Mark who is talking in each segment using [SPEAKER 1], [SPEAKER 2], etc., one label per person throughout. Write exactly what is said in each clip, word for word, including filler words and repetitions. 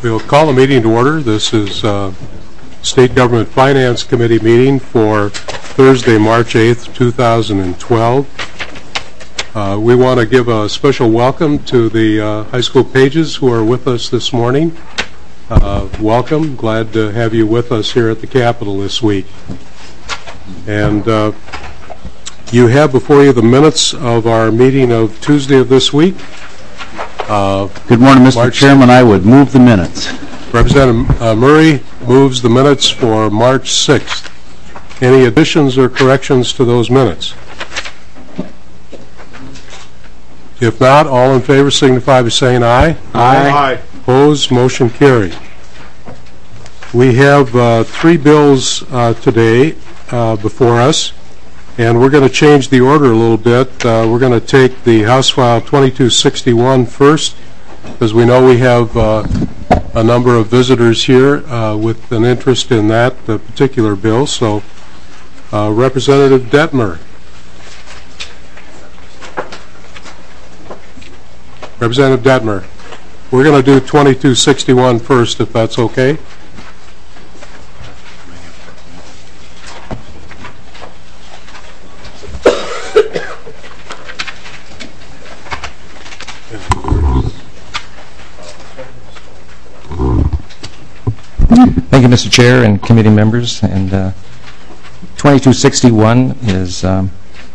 [SPEAKER 1] We'll call the meeting to order. This is uh, State Government Finance Committee meeting for Thursday, March eighth, two thousand twelve. Uh, we want to give a special welcome to the uh, high school pages who are with us this morning. Uh, welcome. Glad to have you with us here at the Capitol this week. And uh, you have before you the minutes of our meeting of Tuesday of this week. Uh,
[SPEAKER 2] Good morning, Mister
[SPEAKER 1] March
[SPEAKER 2] Chairman. I would move the minutes.
[SPEAKER 1] Representative uh, Murray moves the minutes for March sixth. Any additions or corrections to those minutes? If not, all in favor signify by saying aye.
[SPEAKER 2] Aye.
[SPEAKER 1] Aye. Opposed, motion carried. We have uh, three bills uh, today uh, before us, and we're going to change the order a little bit. Uh, we're going to take the House File twenty-two sixty-one first, because we know we have uh, a number of visitors here uh, with an interest in that uh, particular bill. So, uh, Representative Detmer. Representative Detmer, we're going to do twenty-two sixty-one first, if that's okay.
[SPEAKER 3] Thank you, Mister Chair and committee members. And uh, twenty-two sixty-one is um,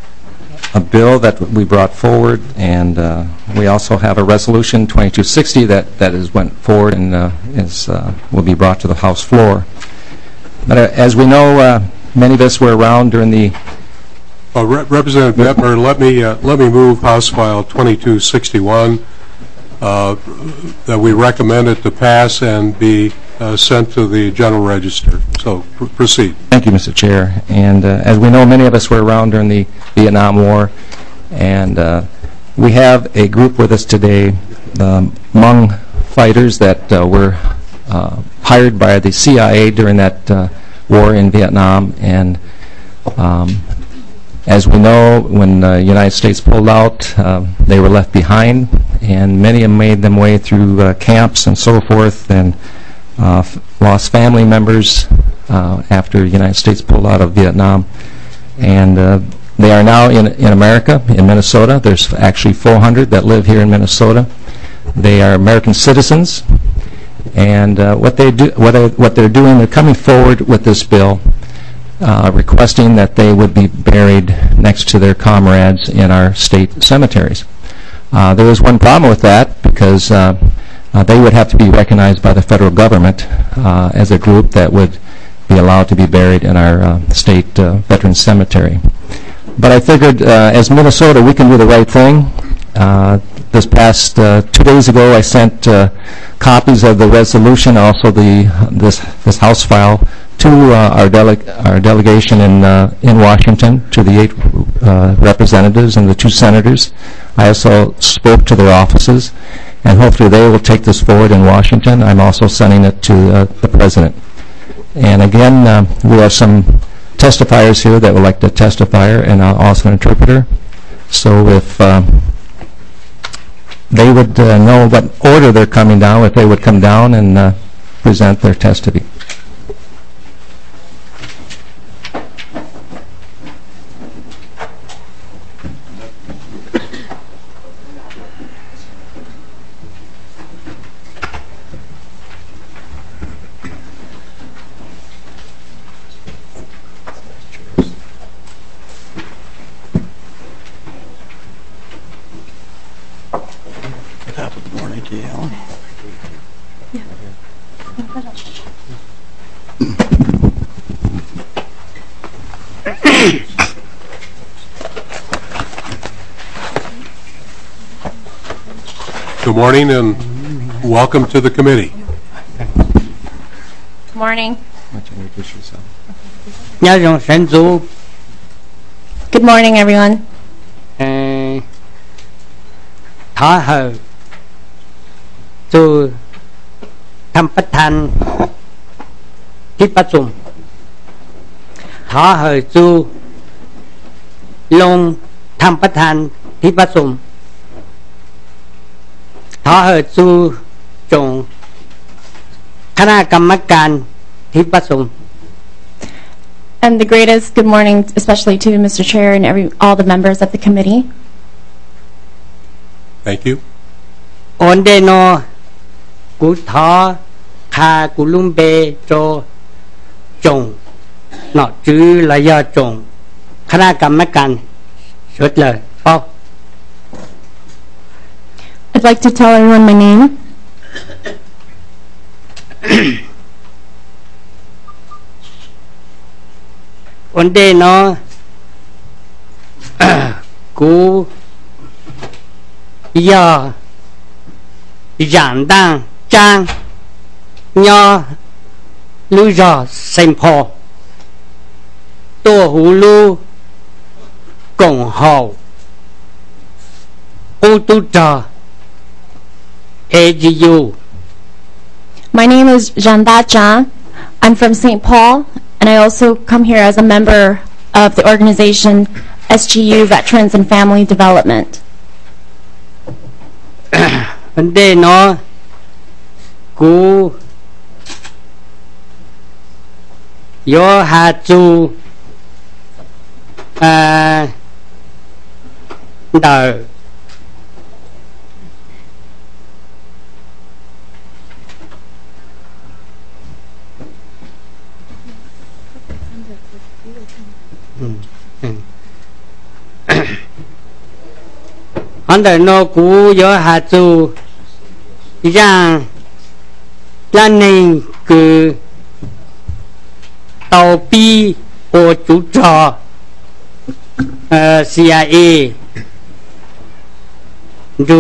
[SPEAKER 3] a bill that we brought forward, and uh, we also have a resolution twenty-two sixty that that is went forward and uh, is uh, will be brought to the House floor. But uh, as we know, uh, many of us were around during the.
[SPEAKER 1] Uh, Re Representative Detmer, let me uh, let me move House File twenty-two sixty-one uh, that we recommend it to pass and be uh, sent to the General Register. So pr proceed. Thank
[SPEAKER 3] you, Mister Chair. And uh, as we know, many of us were around during the Vietnam War, and uh, we have a group with us today, the Hmong fighters that uh, were uh, hired by the C I A during that uh, war in Vietnam. And um, as we know, when the United States pulled out, uh, they were left behind, and many of them made their way through uh, camps and so forth, and uh, f lost family members uh, after the United States pulled out of Vietnam. And uh, they are now in, in America, in Minnesota. There's actually four hundred that live here in Minnesota. They are American citizens, and uh, what they do, what, they, what they're doing, they're coming forward with this bill, Uh, requesting that they would be buried next to their comrades in our state cemeteries. Uh, there is one problem with that, because uh, uh, they would have to be recognized by the federal government uh, as a group that would be allowed to be buried in our uh, state uh, veteran cemetery. But I figured, uh, as Minnesota, we can do the right thing. Uh, this past uh, two days ago, I sent uh, copies of the resolution, also the this this House file, to uh, our, dele our delegation in uh, in Washington, to the eight uh, representatives and the two senators. I also spoke to their offices, and hopefully they will take this forward in Washington. I'm also sending it to uh, the President. And again, uh, we have some testifiers here that would like to testify, and uh, also an interpreter. So if uh, they would uh, know what order they're coming down, if they would come down and uh, present their testimony.
[SPEAKER 1] Good morning and welcome to the committee.
[SPEAKER 4] Good morning. Good morning, everyone.
[SPEAKER 5] ขอให้สู่ท่านประธานที่ประชุมขอให้สู่ลงท่านประธานที่ประชุม ขอให้สู่จงคณะกรรมการที่ประชุม
[SPEAKER 4] And the greatest good morning, especially to Mister Chair and every all the members of the committee.
[SPEAKER 1] Thank you.
[SPEAKER 5] โอนเดโนกูทอคากุลุมเบโจจงเนาะจื้อระยะจงคณะกรรมการสุดเลยเป้า
[SPEAKER 4] I'd like to tell everyone my name.
[SPEAKER 5] โอนเดโนกูยาอย่างดังจางยอลูจอเซมพอตัวหูลูกงหออูตุจาเอจียู
[SPEAKER 4] My name is Janda Jang. I'm from Saint Paul, and I also come here as a member of the organization S G U Veterans and Family Development.
[SPEAKER 5] มันเดเนาะกูยอหาจูอ่าเดออันเดอโนกูยอหาจูอย่างด้านหนึ่งคือเตาปีโอจุจอเอ่อ ซี ไอ เอ ดู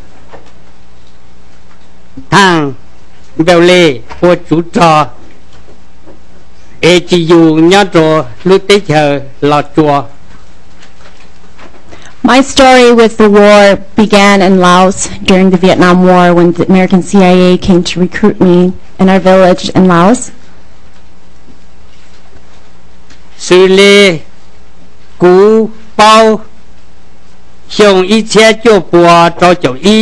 [SPEAKER 5] ทางเบลเล่โอจุจอ เอ จี ยู ยอดโจลุติเชอหลอดจัว
[SPEAKER 4] My story with the war began in Laos during the Vietnam War when the American C I A came to recruit me in our village in Laos.
[SPEAKER 5] ซื้อเลกูเป้าส่งอีเชียจัวปัวโจโจอี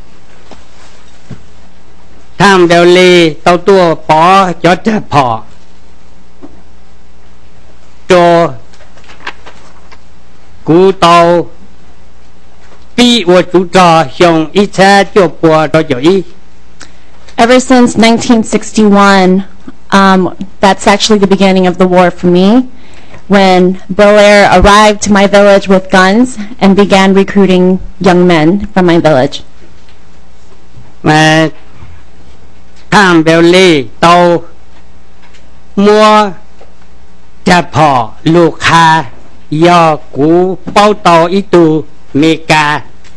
[SPEAKER 5] ทางเบลเล่เต้าตัวปอจอดจะพอโจกูเต้าปีวัวจุจอส่งอีเชียจัวปัวโจโจอี
[SPEAKER 4] Ever since nineteen sixty-one, um, that's actually the beginning of the war for me, when Belair arrived to my village with guns and began recruiting young men from my village.
[SPEAKER 5] มาทางเบลเล่เต้ามัวจะพอลูกค้ายอกูเป้าเต้าอีตูเมกา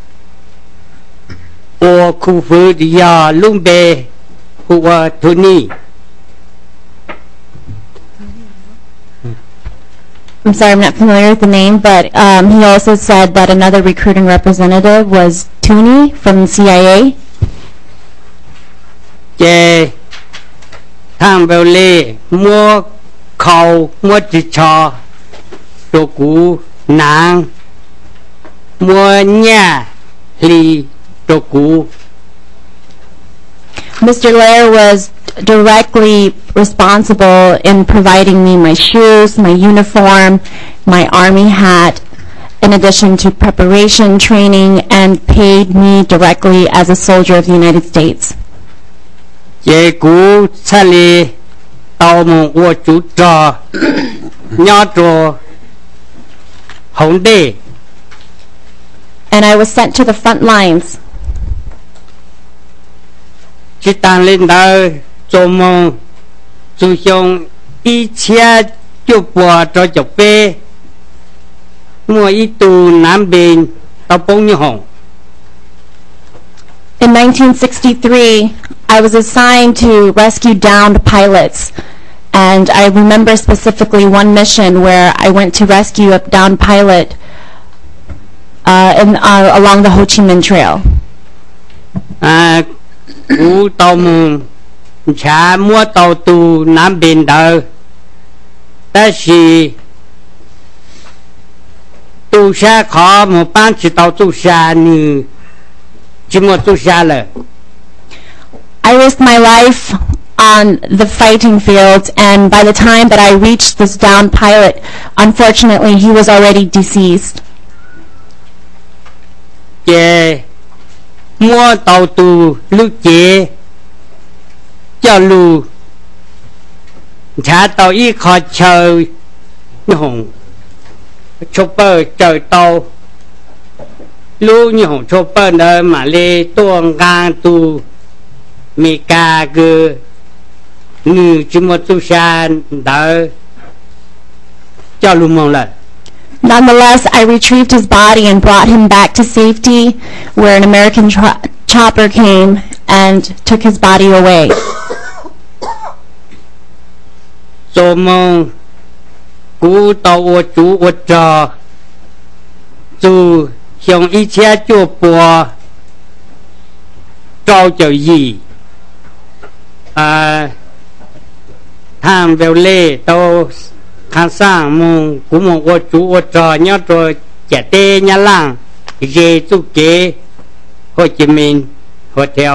[SPEAKER 5] โอคูฟูยาลุงเบหัวทุนี
[SPEAKER 4] I'm sorry, I'm not familiar with the name, but um, he also said that another recruiting representative was Tooney from the C I A.
[SPEAKER 5] เจทางเบลเล่มัวเขามัวจิชอตัวกูนางมัวเนี่ยลีตัวกู
[SPEAKER 4] Mister Lair was directly responsible in providing me my shoes, my uniform, my army hat, in addition to preparation, training, and paid me directly as a soldier of the United States.
[SPEAKER 5] เจกูทะเลเตาหมงอวจุจอยอดโจหงเด
[SPEAKER 4] And I was sent to the front lines.
[SPEAKER 5] จิตังเล่นได้โจมงจุยงอีเชียจุปัวโจจบเป้มัวอีตูน้ำเบนเตาปงยี่ห้อง
[SPEAKER 4] In nineteen sixty-three, I was assigned to rescue downed pilots, and I remember specifically one mission where I went to rescue a downed pilot uh, in, uh, along the Ho Chi Minh Trail.
[SPEAKER 5] อ่ากูเตามึงชามัวเตาตูน้ำเบนเดอแต่สิตูชาขอหมู่บ้านสิเตาตูชานี่จิมัวตูชาเลย
[SPEAKER 4] I risked my life on the fighting field, and by the time that I reached this downed pilot, unfortunately, he was already deceased.
[SPEAKER 5] chế mua tàu tù lưu chế cho lưu trả tàu y khó chờ như hồng chopper chờ tàu lưu như hồng chopper nơi mà lê tuông gang tu mì ca gư ngư chỉ một tu san đỡ cho lưu mong lần.
[SPEAKER 4] Nonetheless, I retrieved his body and brought him back to safety, where an American tro- chopper came and took his body away.
[SPEAKER 5] So mong cú tàu ô chú ô trò dù hiong y chia chua bùa trao cho gì à tham vào lê tàu khán sang mong cú mong ô chú ô trò nhớ rồi trẻ tê nhá lăng dê chú kế Hồ Chí Minh Hotel.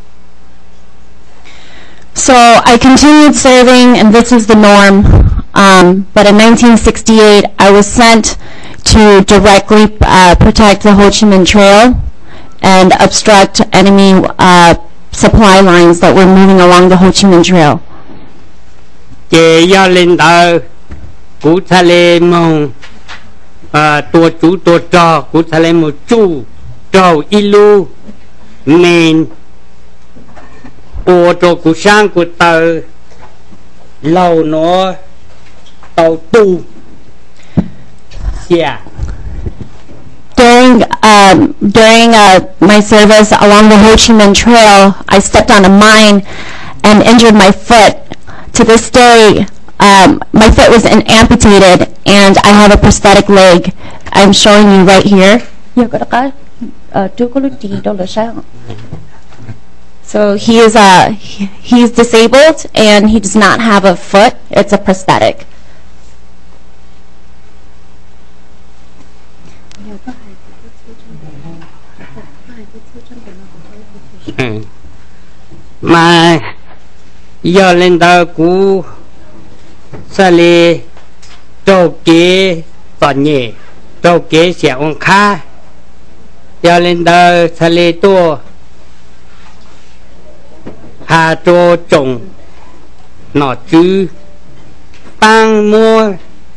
[SPEAKER 4] So I continued serving, and this is the norm. Um, but in nineteen sixty-eight, I was sent to directly uh, protect the Ho Chi Minh Trail and obstruct enemy uh, supply lines that were moving along the Ho Chi Minh Trail.
[SPEAKER 5] Chế do lên tờ cú thà lê mong tua chú tua trò cú thà lê một chú trò ilu nên ô trò cú sang của tờ lâu nó tàu tu yeah.
[SPEAKER 4] During um, during uh, my service along the Ho Chi Minh Trail, I stepped on a mine and injured my foot. To this day, um, my foot was an- amputated, and I have a prosthetic leg. I'm showing you right here. So he is uh, he, he's disabled, and he does not have a foot. It's a prosthetic.
[SPEAKER 5] Mà giờ lên tờ cú sa lê trâu kế toàn nhẹ trâu kế sẽ ông kha giờ lên tờ sa lê tua hà trô trồng nọ chứ tăng mua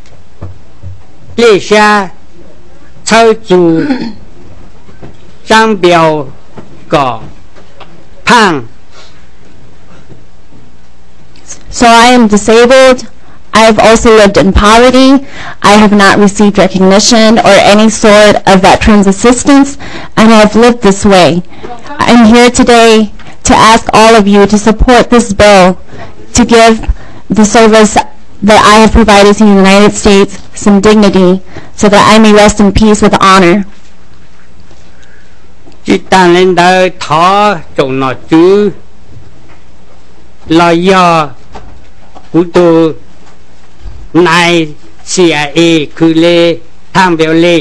[SPEAKER 5] lê xa thơ dù trang biểu cỏ phang.
[SPEAKER 4] So I am disabled. I have also lived in poverty. I have not received recognition or any sort of veterans assistance, and I have lived this way. I'm here today to ask all of you to support this bill to give the service that I have provided to the United States some dignity so that I may rest in peace with honor.
[SPEAKER 5] Chỉ tăng lên đời thó trồng nọ chứ lo do của tôi này C I Aคือเลทางเบลเล่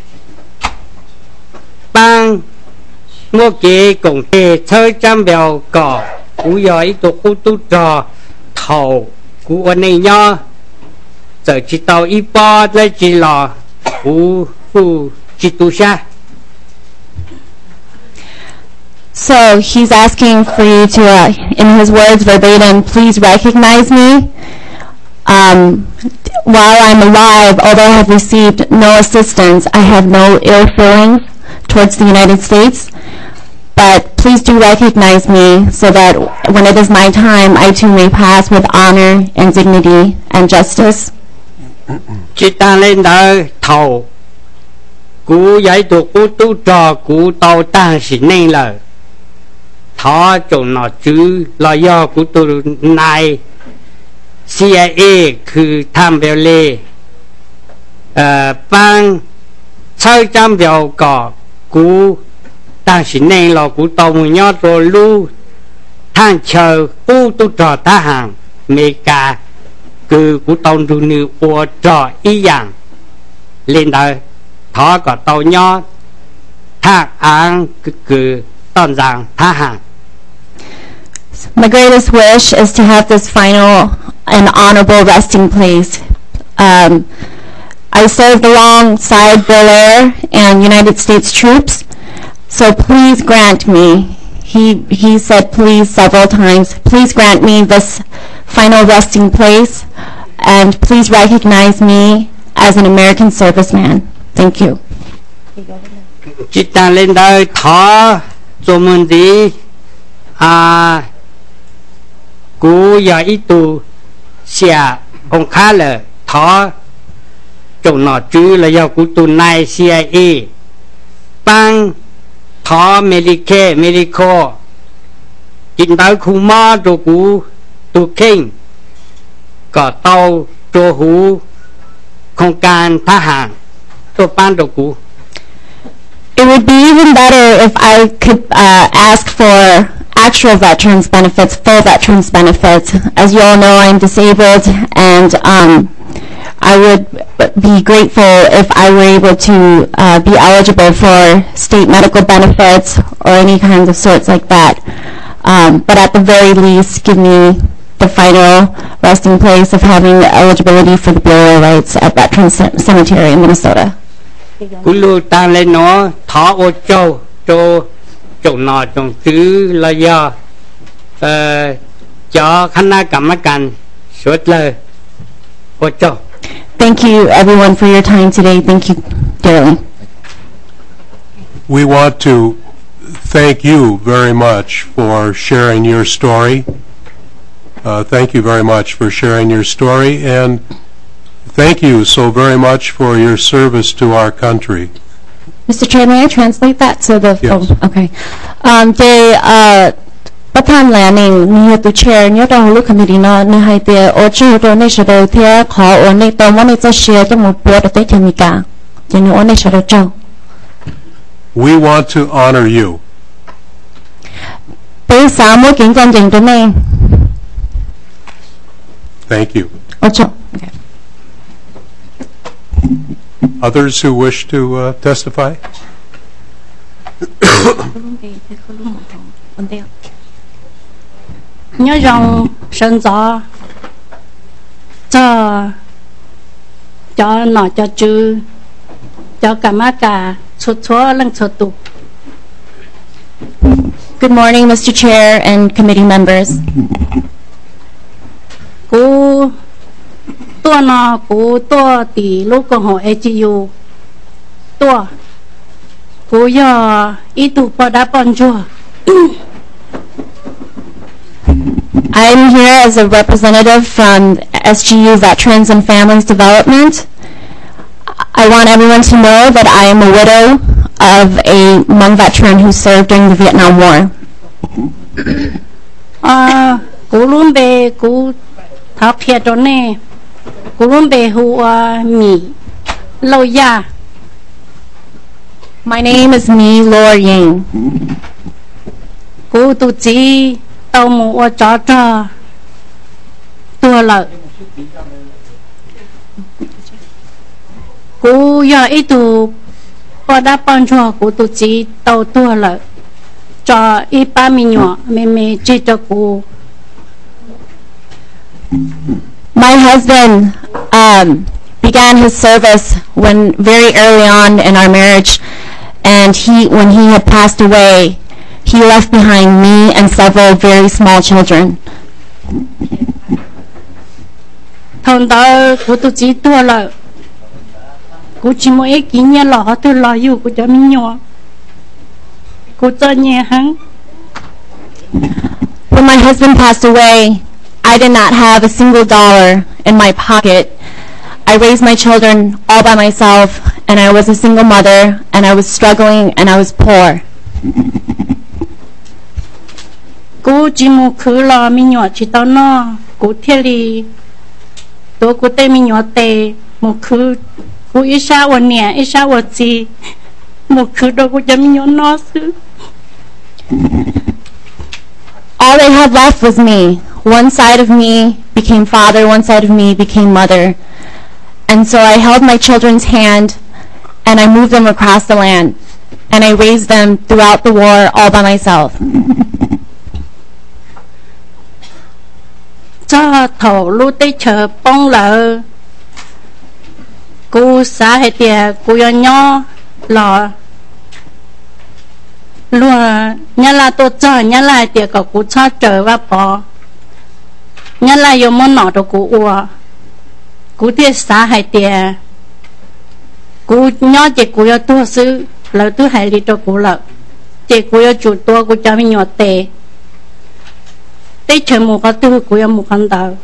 [SPEAKER 5] ปังมัวเก๋กงเตเธอจำเบลก่อกูยอยตัวกูตุ๊จอเท่ากูวันนี้ย่อเจอจิตเอาอีปอดและจิหลอกูกูจิตุชา
[SPEAKER 4] So he's asking for you to, uh, in his words verbatim, please recognize me. Um, while I'm alive, although I have received no assistance, I have no ill feelings towards the United States. But please do recognize me so that when it is my time, I too may pass with honor and dignity and justice.
[SPEAKER 5] Chỉ ta lên đời thầu cú giải thuộc cú tu trò cú tàu ta sĩ nên lời thọ trộn nọ chứ lo do của tôi này C I A คือทำเบลเล่เอ่อปังใช้จำเบลก่อกูตั้งสิเนงเรากูตอมุยอดโรลูท่านเชอกูตุจอทหารอเมริกาคือกูตองดูนืออัวจออีอย่างเล่นได้ทอก็ตอยอดทากอ่างคือตอนจางทหาร
[SPEAKER 4] My greatest wish is to have this final and honorable resting place. Um, I served alongside Bill Air and United States troops, so please grant me, he, he said please several times, please grant me this final resting place, and please recognize me as an American serviceman. Thank you.
[SPEAKER 5] Chị ta lên đây thọ cho mình đi à cú giờ ít tu xia ông khá là thọ chỗ nọ chứ là do cú tu này xia e tăng thọ Medicaid Medical chính tới khu mò cho cú tu kinh có tàu cho hú không can tha hàng cho ban cho cú.
[SPEAKER 4] It would be even better if I could uh, ask for actual veterans benefits, full veterans benefits. As you all know, I'm disabled, and um, I would be grateful if I were able to uh, be eligible for state medical benefits or any kinds of sorts like that. Um, but at the very least, give me the final resting place of having eligibility for the burial rights at Veterans Cemetery in Minnesota.
[SPEAKER 5] Cú lưu ta lên nó thọ ô châu cho chỗ nọ trong chứ là do cho khán giả cảm ơn suốt lời ô châu.
[SPEAKER 4] Thank you, everyone, for your time today. Thank you dearly.
[SPEAKER 1] We want to thank you very much for sharing your story. Uh, thank you very much for sharing your story, and thank you so very much for your service to our country.
[SPEAKER 4] Mister Chair, may I translate that so the
[SPEAKER 1] Yes.
[SPEAKER 4] oh, okay. Um, they uh, ประธานแหลนิงมีตัว chair เนี่ยต้องรู้คำดีนะในให้เตะโอชื่อตัวในชาดเทียขอโอนในตัวมันในจะเชียร์จะหมดปวดแต่เทมิกาจะในโอนในชาดเจ้า
[SPEAKER 1] We want to honor you.
[SPEAKER 4] เป็นสามมือกินจันจิงตัวเอง
[SPEAKER 1] Thank you.
[SPEAKER 4] โอชื่อ
[SPEAKER 1] Others who wish to uh, testify?
[SPEAKER 6] nhớ rằng sinh ra cho cho nó cho chữ cho cả má cả xuất số lần xuất tụ.
[SPEAKER 4] Good morning, Mister Chair and committee members.
[SPEAKER 6] Cú tua nó cú tua tỷ lúc còn họ ếch u tua cú giờ ít tụ bỏ đá bọn chùa.
[SPEAKER 4] I'm here as a representative from S G U Veterans and Families Development. I want everyone to know that I am a widow of a Hmong veteran who served during the Vietnam War.
[SPEAKER 6] À, cú luôn bề cú tháo phiệt đó nè, cú luôn bề hù mì lâu ya.
[SPEAKER 4] My name is Mi Lor Ying.
[SPEAKER 6] Cú tụ chỉ tàu mù ở chó trò tua lợi. Cú giờ ít tụ bỏ đá bọn chùa cú tụ chỉ tàu tua lợi cho ít ba mươi nhỏ mẹ mẹ chỉ cho cú.
[SPEAKER 4] My husband um, began his service when very early on in our marriage, and he, when he had passed away, he left behind me and several very small children.
[SPEAKER 6] Thằng đó cú tụ chỉ tua lợi, cú chỉ mỗi cái kỷ niệm lọ tôi lọ yêu cú cho mình nhỏ, cú cho nhẹ hắn.
[SPEAKER 4] When my husband passed away, I did not have a single dollar in my pocket. I raised my children all by myself, and I was a single mother, and I was struggling, and I was poor.
[SPEAKER 6] Cú chỉ một khứ lò mình nhỏ chỉ tao nó, cú thiết li, tôi cú tê mình nhỏ tê, một khứ, cú ít sao ở nè, ít sao ở gì, một khứ đâu cú cho mình nhỏ nó xứ.
[SPEAKER 4] All they had left was me. One side of me became father, one side of me became mother. And so I held my children's hand, and I moved them across the land, and I raised them throughout the war all by myself.
[SPEAKER 6] cho thầu lưu tây chờ bông lợ cú xã hệ tiề cú yo nhỏ lò luôn nhớ là tôi cho nhớ là tiề có cú cho trở và bỏ nhớ là yo món nọ đồ cú ua cú tiề xã hệ tiề cú nhỏ chỉ cú yo tua sư lợ tu hệ đi đồ cú lợ chỉ cú yo chủ tua cú cho mình nhỏ tệ tây chờ một cái tu cú yo một con tàu.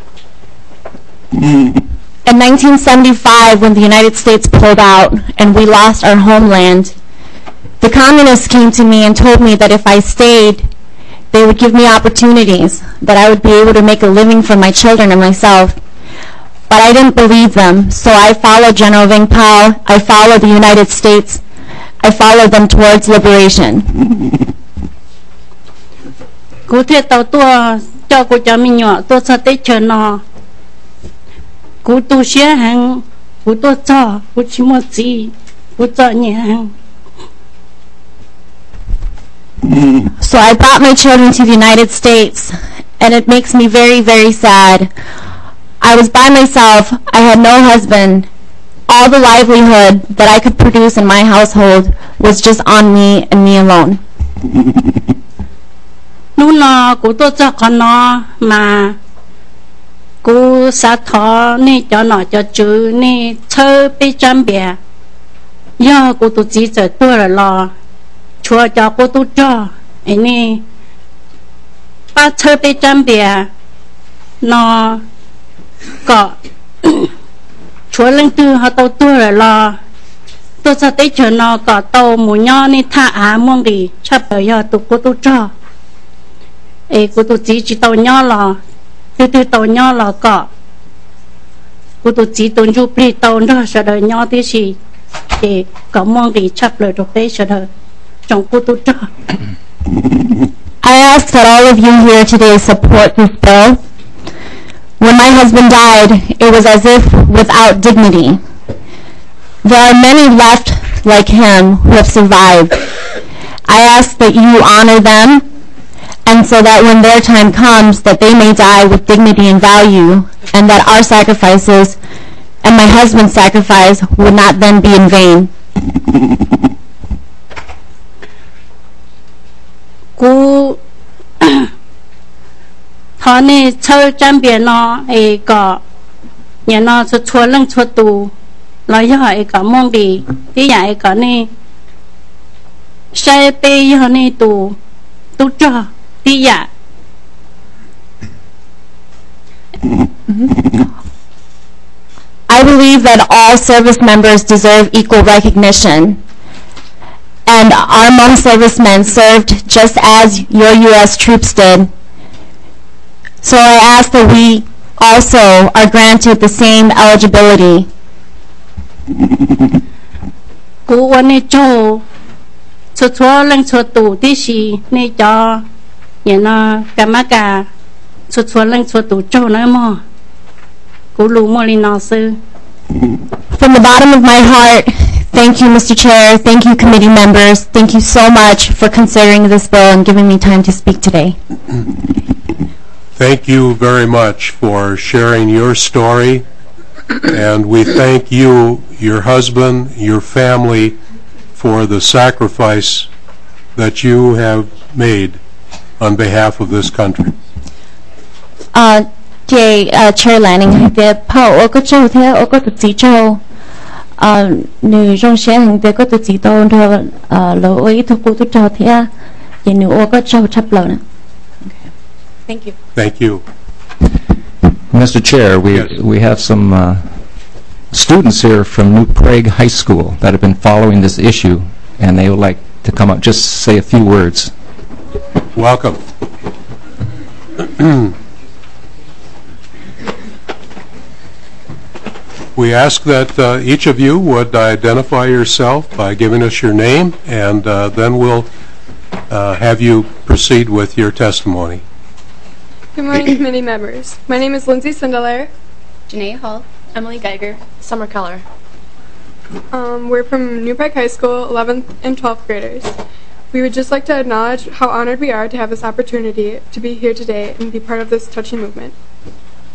[SPEAKER 4] In nineteen seventy-five, when the United States pulled out and we lost our homeland, the communists came to me and told me that if I stayed, they would give me opportunities, that I would be able to make a living for my children and myself. But I didn't believe them, so I followed General Ving Pao, I followed the United States, I followed them towards liberation.
[SPEAKER 6] Cú thiệt tàu tua cho cú cho mình nhỏ tua sao tết chờ nọ cú tu xé hàng cú tua cho cú chỉ một gì cú cho nhẹ hàng.
[SPEAKER 4] So I brought my children to the United States, and it makes me very, very sad. I was by myself, I had no husband. All the livelihood that I could produce in my household was just on me and me alone.
[SPEAKER 6] Lúc nào cú tua cho con nó mà cú sát thọ nè cho nó cho chú nè chơi bị chăm bè giờ cú tu chỉ cho tua rồi lo chua cho cú tu cho anh nè ba chơi bị chăm bè nó có chua lên tư họ tàu tua rồi lo tôi sẽ tới chờ nó có tàu mù nhỏ nè thả á mong đi sắp tới giờ tu cú tu cho ê cú tu chỉ chỉ tàu nhỏ lo từ từ tàu nhỏ là có cô tôi chỉ tuân giúp đi tàu đó sẽ đợi nhỏ tí gì để có mong đi chấp lời được đấy sẽ đợi trong cô tôi cho.
[SPEAKER 4] I ask that all of you here today support this bill. When my husband died, it was as if without dignity. There are many left like him who have survived. I ask that you honor them, and so that when their time comes, that they may die with dignity and value, and that our sacrifices and my husband's sacrifice would not then be in vain.
[SPEAKER 6] Cú thọ nè chơi chăm biển nó ấy có nhà nó cho chua lưng chua tù nói cho ấy có mong đi tí nhà ấy có nè xe bê cho nè tù tù cho tí nhà.
[SPEAKER 4] I believe that all service members deserve equal recognition, and our Hmong servicemen served just as your U S troops did. So I ask that we also are granted the same eligibility.
[SPEAKER 6] Cúวันนี้โจชัวชัวเรื่องชัวตู่ที่ชีนี่จออย่างน่ะกรรมการชัวชัวเรื่องชัวตู่โจน้อยมั้งกูรู้มั้งลีนอซื้อ
[SPEAKER 4] From the bottom of my heart, thank you, Mister Chair. Thank you, committee members. Thank you so much for considering this bill and giving me time to speak today.
[SPEAKER 1] Thank you very much for sharing your story, and we thank you, your husband, your family, for the sacrifice that you have made on behalf of this country.
[SPEAKER 4] Uh, Jay, uh, Chair Lanning, the Paul, Oko Joe, the Oko the Tijo, uh, New Jong Shen, the Oko the Tito, and uh, Low, to go to Joe here, you know, Oko Joe Chaplona. Thank you.
[SPEAKER 1] Thank you.
[SPEAKER 3] Mister Chair, we
[SPEAKER 1] Yes.
[SPEAKER 3] we have some uh, students here from New Prague High School that have been following this issue, and they would like to come up, just say a few words.
[SPEAKER 1] Welcome. We ask that uh, each of you would identify yourself by giving us your name, and uh, then we'll uh, have you proceed with your testimony.
[SPEAKER 7] Good morning, committee members. My name is Lindsay Sindelair.
[SPEAKER 8] Janae Hall, Emily Geiger, Summer Keller.
[SPEAKER 7] Um, we're from New Prague High School, eleventh and twelfth graders. We would just like to acknowledge how honored we are to have this opportunity to be here today and be part of this touching movement.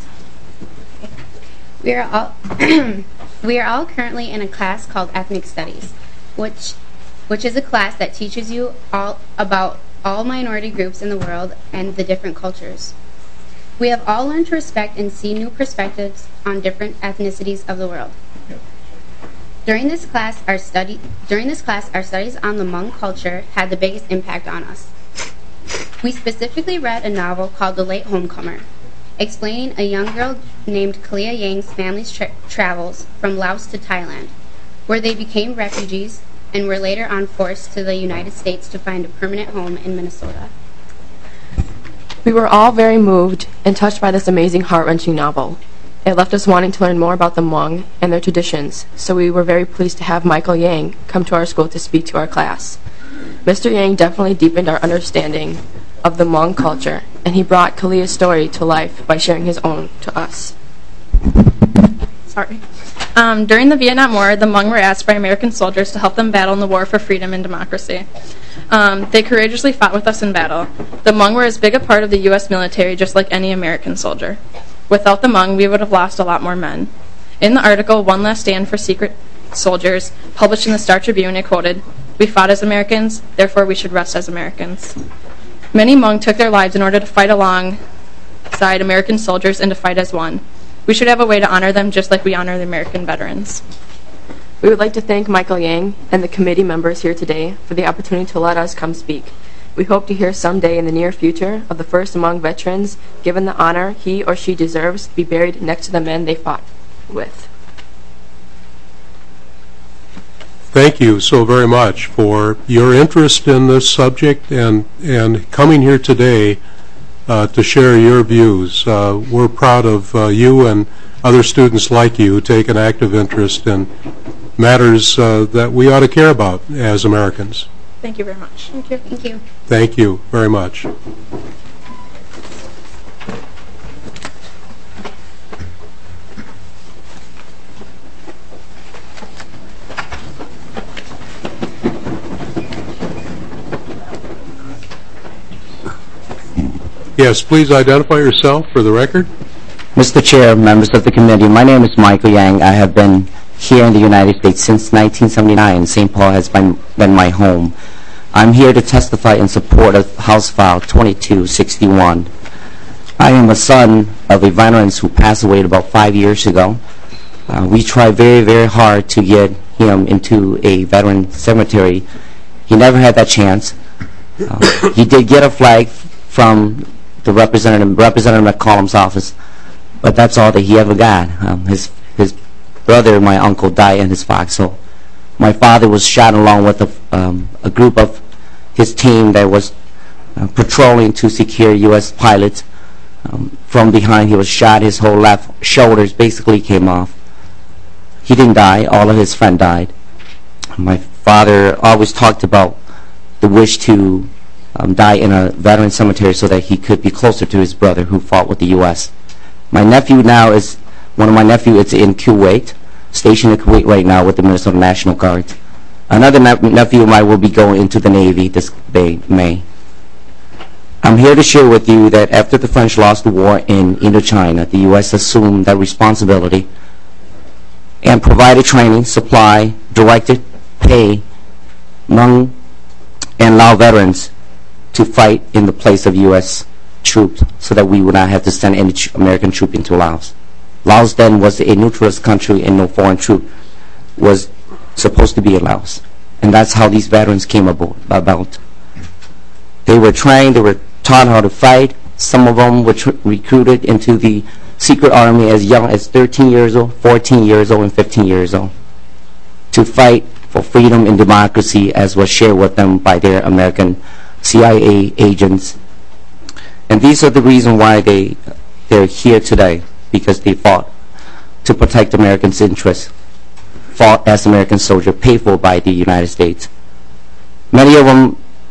[SPEAKER 9] We are all we are all currently in a class called Ethnic Studies, which which is a class that teaches you all about all minority groups in the world and the different cultures. We have all learned to respect and see new perspectives on different ethnicities of the world. During this class, our study during this class, our studies on the Hmong culture had the biggest impact on us. We specifically read a novel called The Late Homecomer, explaining a young girl named Kalia Yang's family's tra travels from Laos to Thailand, where they became refugees and were later on forced to the United States to find a permanent home in Minnesota.
[SPEAKER 10] We were all very moved and touched by this amazing heart-wrenching novel. It left us wanting to learn more about the Hmong and their traditions, so we were very pleased to have Michael Yang come to our school to speak to our class. Mister Yang definitely deepened our understanding of the Hmong culture, and he brought Kalia's story to life by sharing his own to us.
[SPEAKER 8] Sorry. Um, during the Vietnam War, the Hmong were asked by American soldiers to help them battle in the war for freedom and democracy. Um, they courageously fought with us in battle. The Hmong were as big a part of the U S military just like any American soldier. Without the Hmong, we would have lost a lot more men. In the article, One Last Stand for Secret Soldiers, published in the Star Tribune, it quoted, "We fought as Americans, therefore we should rest as Americans." Many Hmong took their lives in order to fight alongside American soldiers and to fight as one. We should have a way to honor them just like we honor the American veterans.
[SPEAKER 10] We would like to thank Michael Yang and the committee members here today for the opportunity to let us come speak. We hope to hear someday in the near future of the first Hmong veterans given the honor he or she deserves to be buried next to the men they fought with.
[SPEAKER 1] Thank you so very much for your interest in this subject and, and coming here today uh, to share your views. Uh, we're proud of uh, you and other students like you who take an active interest in matters uh, that we ought to care about as Americans.
[SPEAKER 8] Thank you very much. Thank you.
[SPEAKER 9] Thank you.
[SPEAKER 1] Thank you very much. Yes, please identify yourself for the record.
[SPEAKER 11] Mister Chair, members of the committee, my name is Michael Yang. I have been here in the United States since nineteen seventy-nine. Saint Paul has been, been my home. I'm here to testify in support of House File twenty-two sixty-one. I am a son of a veteran who passed away about five years ago. Uh, we tried very, very hard to get him into a veteran cemetery. He never had that chance. Uh, he did get a flag from the representative, Representative McCollum's office, but that's all that he ever got. Um, his his brother, my uncle, died in his foxhole. My father was shot along with a, um, a group of his team that was uh, patrolling to secure U S pilots. Um, from behind, he was shot. His whole left shoulders basically came off. He didn't die. All of his friends died. My father always talked about the wish to Um, die in a veteran cemetery so that he could be closer to his brother who fought with the U S My nephew now is, one of my nephews is in Kuwait, stationed in Kuwait right now with the Minnesota National Guard. Another ne nephew of mine will be going into the Navy this day, May. I'm here to share with you that after the French lost the war in Indochina, the U S assumed that responsibility and provided training, supply, directed pay Hmong and Lao veterans to fight in the place of U S troops so that we would not have to send any tr American troop into Laos. Laos then was a neutralist country and no foreign troop was supposed to be in Laos. And that's how these veterans came about. They were trained, they were taught how to fight. Some of them were tr recruited into the secret army as young as thirteen years old, fourteen years old, and fifteen years old to fight for freedom and democracy as was shared with them by their American C I A agents. And these are the reasons why they, they're here today, because they fought to protect Americans' interests, fought as American soldiers, paid for by the United States. Many of them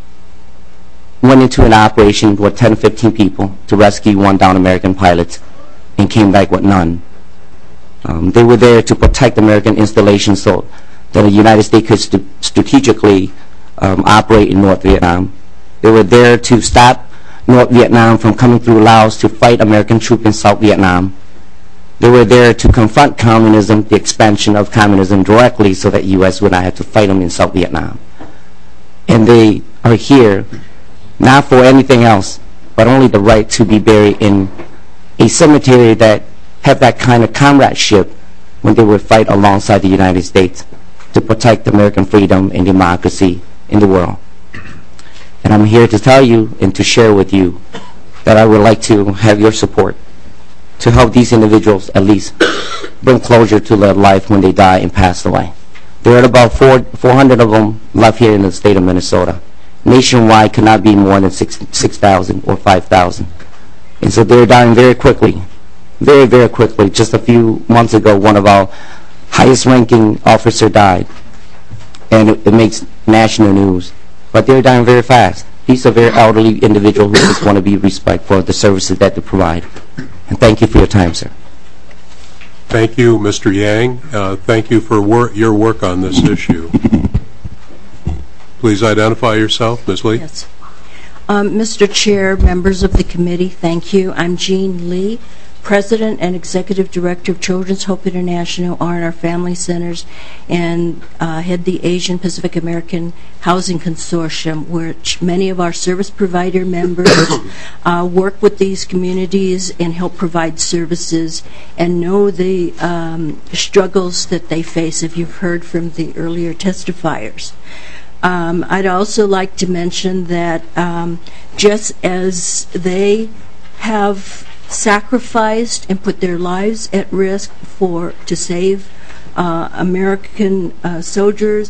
[SPEAKER 11] went into an operation with ten, fifteen people to rescue one downed American pilot and came back with none. Um, they were there to protect American installations so that the United States could st strategically um, operate in North Vietnam. They were there to stop North Vietnam from coming through Laos to fight American troops in South Vietnam. They were there to confront communism, the expansion of communism directly, so that U S would not have to fight them in South Vietnam. And they are here not for anything else, but only the right to be buried in a cemetery that have that kind of comradeship when they would fight alongside the United States to protect American freedom and democracy in the world. And I'm here to tell you and to share with you that I would like to have your support to help these individuals at least bring closure to their life when they die and pass away. There are about four, 400 of them left here in the state of Minnesota. Nationwide could not be more than six, 6,000 or five thousand. And so they're dying very quickly, very, very quickly. Just a few months ago, one of our highest-ranking officers died, and it, it makes national news. But they're dying very fast. These are very elderly individuals who just want to be respectful of the services that they provide. And thank you for your time, sir.
[SPEAKER 1] Thank you, Mister Yang. Uh, thank you for wor your work on this issue. Please identify yourself, Miz Lee.
[SPEAKER 12] Yes. Um, Mister Chair, members of the committee, thank you. I'm Jean Lee, President and Executive Director of Children's Hope International, R and R Family Centers, and uh, head the Asian Pacific American Housing Consortium, which many of our service provider members uh, work with these communities and help provide services and know the um, struggles that they face, if you've heard from the earlier testifiers. Um, I'd also like to mention that um, just as they have sacrificed and put their lives at risk for to save uh, American uh, soldiers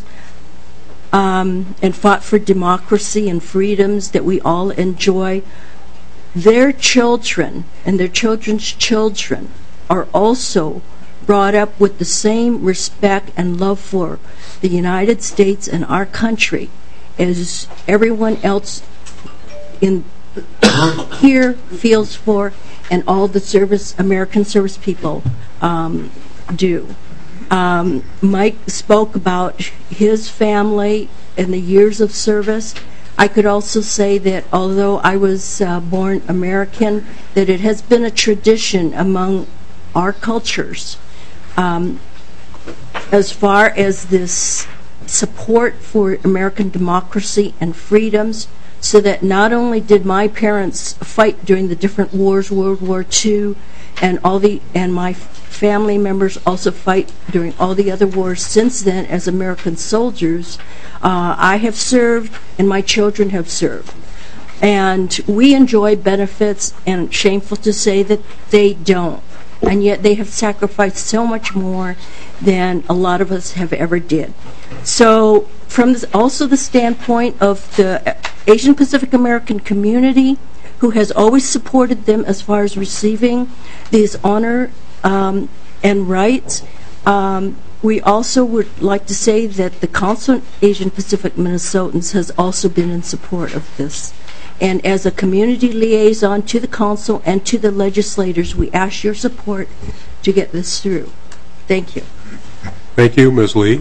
[SPEAKER 12] um, and fought for democracy and freedoms that we all enjoy, their children and their children's children are also brought up with the same respect and love for the United States and our country as everyone else in here feels for, and all the service American service people um, do. Um, Mike spoke about his family and the years of service. I could also say that although I was uh, born American, that it has been a tradition among our cultures um, as far as this support for American democracy and freedoms, so that not only did my parents fight during the different wars, World War Two, and all the and my family members also fight during all the other wars since then as American soldiers, uh, I have served and my children have served. And we enjoy benefits, and shameful to say that they don't. And yet they have sacrificed so much more than a lot of us have ever did. So from this, also the standpoint of the Asian Pacific American community, who has always supported them as far as receiving these honor um, and rights, um, we also would like to say that the Council of Asian Pacific Minnesotans has also been in support of this. And as a community liaison to the council and to the legislators, we ask your support to get this through. Thank you.
[SPEAKER 1] Thank you, Miz Lee.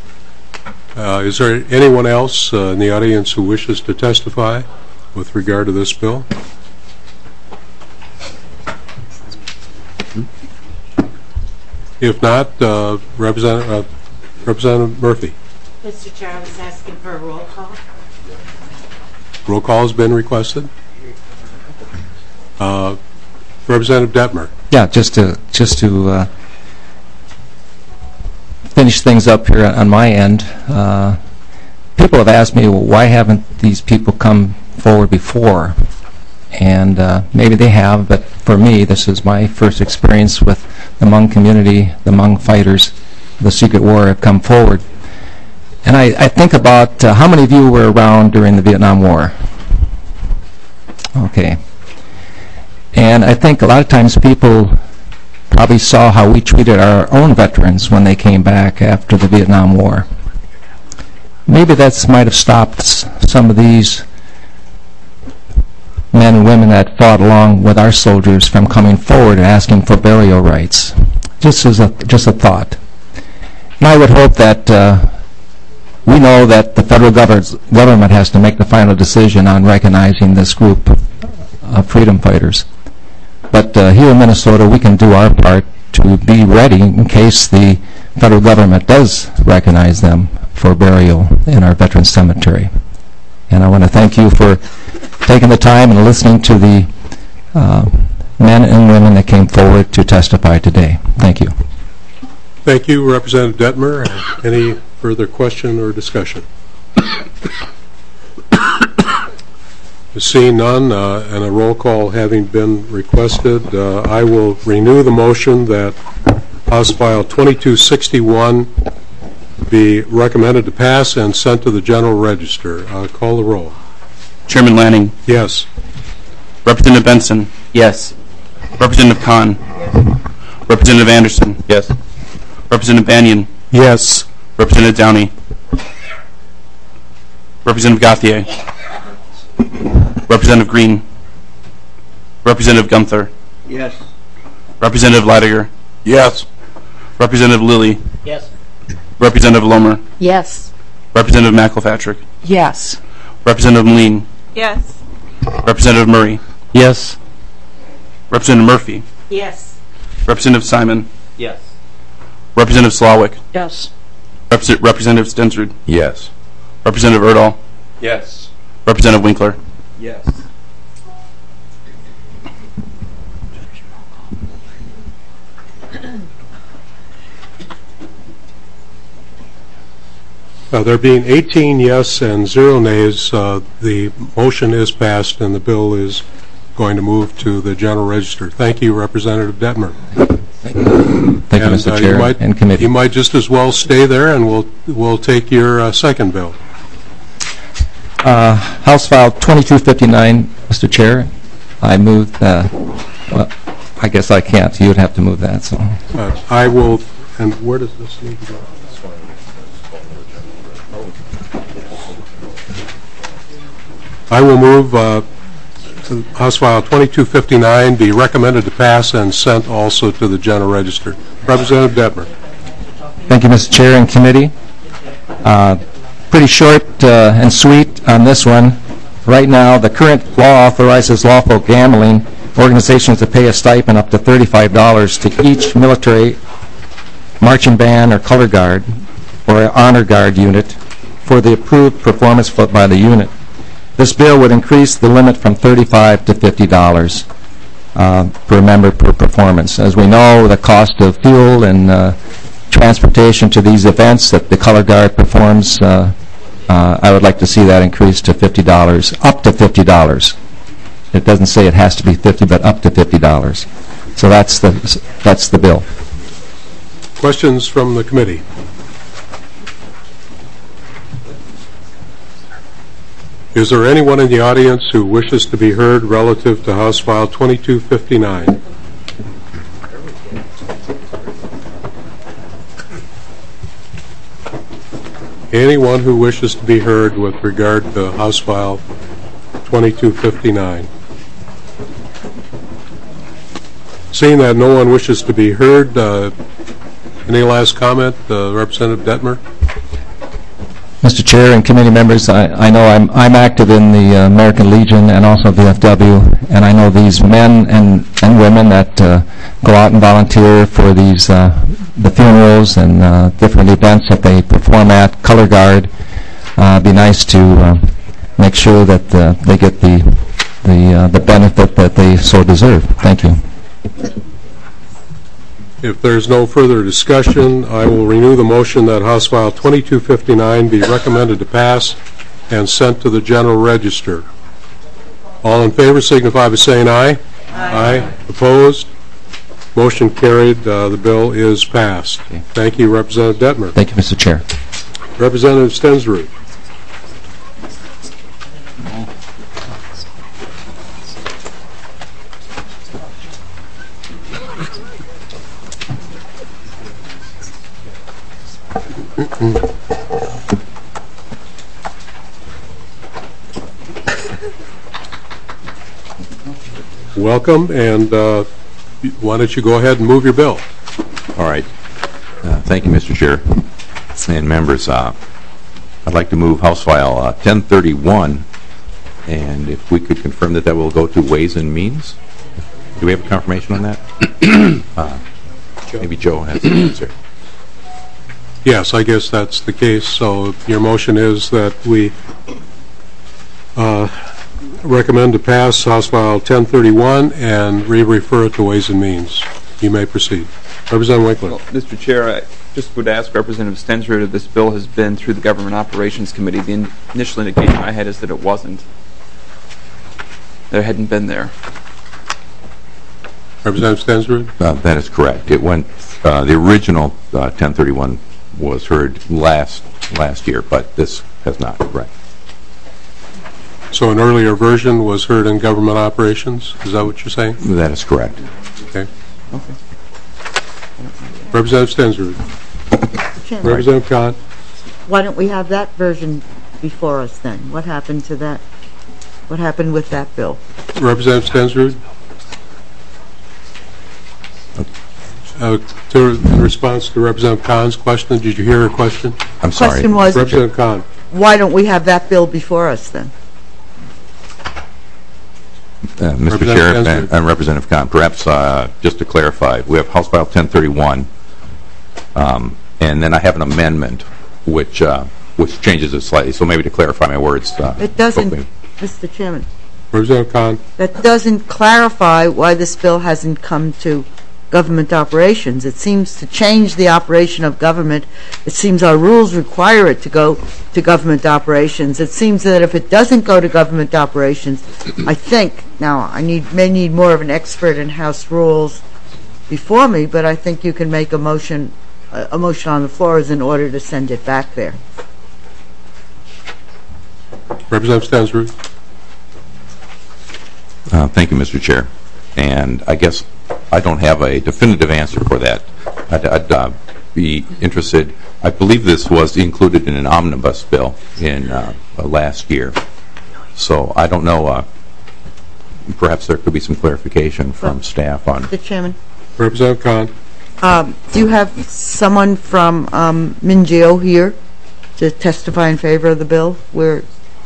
[SPEAKER 1] Uh, is there anyone else uh, in the audience who wishes to testify with regard to this bill? If not, uh, Representative, uh, Representative Murphy.
[SPEAKER 13] Mister Chair, I was asking for a roll call.
[SPEAKER 1] Roll call has been requested. Uh, Representative Detmer.
[SPEAKER 3] Yeah, just to just to uh, finish things up here on my end. Uh, people have asked me, well, why haven't these people come forward before? And uh, maybe they have, but for me, this is my first experience with the Hmong community, the Hmong fighters, the Secret War have come forward. And I, I think about uh, how many of you were around during the Vietnam War? Okay. And I think a lot of times people probably saw how we treated our own veterans when they came back after the Vietnam War. Maybe that might have stopped some of these men and women that fought along with our soldiers from coming forward and asking for burial rights. Just as a, just a thought. And I would hope that uh, we know that the federal government has to make the final decision on recognizing this group of freedom fighters. But uh, here in Minnesota, we can do our part to to be ready in case the federal government does recognize them for burial in our Veterans Cemetery. And I want to thank you for taking the time and listening to the uh, men and women that came forward to testify today. Thank you.
[SPEAKER 1] Thank you, Representative Detmer. Any further question or discussion? Seeing none, uh, and a roll call having been requested, uh, I will renew the motion that House File twenty-two sixty-one be recommended to pass and sent to the General Register. Uh, call the roll.
[SPEAKER 14] Chairman Lanning.
[SPEAKER 1] Yes.
[SPEAKER 14] Representative Benson.
[SPEAKER 11] Yes.
[SPEAKER 14] Representative Kahn. Yes. Representative Anderson.
[SPEAKER 11] Yes.
[SPEAKER 14] Representative Banyan.
[SPEAKER 1] Yes.
[SPEAKER 14] Representative Downey. Representative Gauthier. Representative Green. Representative Gunther.
[SPEAKER 13] Yes.
[SPEAKER 14] Representative Leidiger.
[SPEAKER 1] Yes.
[SPEAKER 14] Representative Lilly.
[SPEAKER 13] Yes.
[SPEAKER 14] Representative Lomer.
[SPEAKER 10] Yes.
[SPEAKER 14] Representative McElpatrick.
[SPEAKER 10] Yes.
[SPEAKER 14] Representative Moline.
[SPEAKER 13] Yes.
[SPEAKER 14] Representative Murray.
[SPEAKER 2] Yes.
[SPEAKER 14] Representative Murphy.
[SPEAKER 13] Yes.
[SPEAKER 14] Representative Simon.
[SPEAKER 13] Yes.
[SPEAKER 14] Representative Slawick.
[SPEAKER 10] Yes.
[SPEAKER 14] Repres- Representative Stensrud.
[SPEAKER 2] Yes.
[SPEAKER 14] Representative Erdahl.
[SPEAKER 13] Yes.
[SPEAKER 14] Representative Winkler.
[SPEAKER 13] Yes.
[SPEAKER 1] Uh, there being eighteen yes and zero nays, uh, the motion is passed and the bill is going to move to the General Register. Thank you, Representative Detmer.
[SPEAKER 3] Thank you,
[SPEAKER 1] and,
[SPEAKER 3] Mister
[SPEAKER 1] uh,
[SPEAKER 3] Chair
[SPEAKER 1] you might,
[SPEAKER 3] and committee.
[SPEAKER 1] You might just as well stay there, and we'll we'll take your uh, second bill.
[SPEAKER 3] Uh, House File twenty-two fifty-nine, Mister Chair. I move, uh, well, I guess I can't. You'd have to move that. So
[SPEAKER 1] Uh, I will, and where does this need to go? I will move uh, to House File twenty-two fifty-nine be recommended to pass and sent also to the General Register. Representative Detmer.
[SPEAKER 3] thank you, Mister Chair and committee. Uh, pretty short uh, and sweet on this one. Right now, the current law authorizes lawful gambling organizations to pay a stipend up to thirty-five dollars to each military, marching band, or color guard, or honor guard unit for the approved performance by the unit. This bill would increase the limit from thirty-five dollars to fifty dollars uh, per member per performance. As we know, the cost of fuel and uh, transportation to these events that the color guard performs, uh, uh, I would like to see that increased to fifty dollars, up to fifty dollars. It doesn't say it has to be fifty, but up to fifty dollars. So that's the that's the bill.
[SPEAKER 1] Questions from the committee? Is there anyone in the audience who wishes to be heard relative to House File twenty-two fifty-nine? Anyone who wishes to be heard with regard to House File twenty-two fifty-nine? Seeing that no one wishes to be heard, uh, any last comment, uh, Representative Detmer?
[SPEAKER 3] Mister Chair and committee members, I, I know I'm, I'm active in the uh, American Legion and also V F W, and I know these men and, and women that uh, go out and volunteer for these uh, the funerals and uh, different events that they perform at, color guard. Uh, it'd be nice to uh, make sure that uh, they get the the uh, the benefit that they so deserve. Thank you.
[SPEAKER 1] If there's no further discussion, I will renew the motion that House File twenty-two fifty-nine be recommended to pass and sent to the General Register. All in favor signify by saying aye. Aye. Aye. Opposed? Motion carried. Uh, the bill is passed. Okay. Thank you, Representative Detmer.
[SPEAKER 3] Thank you, Mister Chair.
[SPEAKER 1] Representative Stensrud. Welcome, and uh, why don't you go ahead and move your bill?
[SPEAKER 15] All right. Uh, thank you, Mister Chair and members. Uh, I'd like to move House File uh, ten thirty-one, and if we could confirm that that will go to Ways and Means. Do we have a confirmation on that? uh, maybe Joe has the answer.
[SPEAKER 1] Yes, I guess that's the case. So your motion is that we uh, recommend to pass House File ten thirty-one and re-refer it to Ways and Means. You may proceed. Representative Winkler.
[SPEAKER 16] Well, Mister Chair, I just would ask Representative Stensrud if this bill has been through the Government Operations Committee. The in initial indication I had is that it wasn't. There hadn't been there.
[SPEAKER 1] Representative Stensrud?
[SPEAKER 15] Uh, that is correct. It went, uh, the original uh, ten thirty-one was heard last last year, but this has not, correct.
[SPEAKER 1] So an earlier version was heard in Government Operations? Is that what you're saying?
[SPEAKER 15] That is correct.
[SPEAKER 1] Okay.
[SPEAKER 16] Okay.
[SPEAKER 1] Representative Stensrud. Representative Kahn.
[SPEAKER 17] Why don't we have that version before us then? What happened to that? What happened with that bill?
[SPEAKER 1] Representative Stensrud. Uh, to, in response to Representative Kahn's question, did you hear her question?
[SPEAKER 15] I'm sorry.
[SPEAKER 17] Question was,
[SPEAKER 1] Representative Kahn.
[SPEAKER 17] Why don't we have that bill before us then?
[SPEAKER 15] Uh, Mister Chair and, and Representative Kahn, perhaps uh, just to clarify, we have House File ten thirty-one, um, and then I have an amendment which uh, which changes it slightly. So maybe to clarify my words. Uh,
[SPEAKER 17] it doesn't,
[SPEAKER 15] hopefully.
[SPEAKER 17] Mister Chairman.
[SPEAKER 1] Representative Kahn.
[SPEAKER 17] That doesn't clarify why this bill hasn't come to Government Operations. It seems to change the operation of government. It seems our rules require it to go to Government Operations. It seems that if it doesn't go to Government Operations, I think, now I need may need more of an expert in House rules before me, but I think you can make a motion a, a motion on the floor as in order to send it back there.
[SPEAKER 1] Representative Stensrud.
[SPEAKER 15] Uh, thank you, Mister Chair. And I guess I don't have a definitive answer for that. I'd, I'd uh, be interested. I believe this was included in an omnibus bill in uh, uh, last year. So I don't know. Uh, perhaps there could be some clarification from staff on.
[SPEAKER 17] Mister Chairman.
[SPEAKER 1] Representative Kahn.
[SPEAKER 17] Um, do you have someone from um, MnGO here to testify in favor of the bill? Where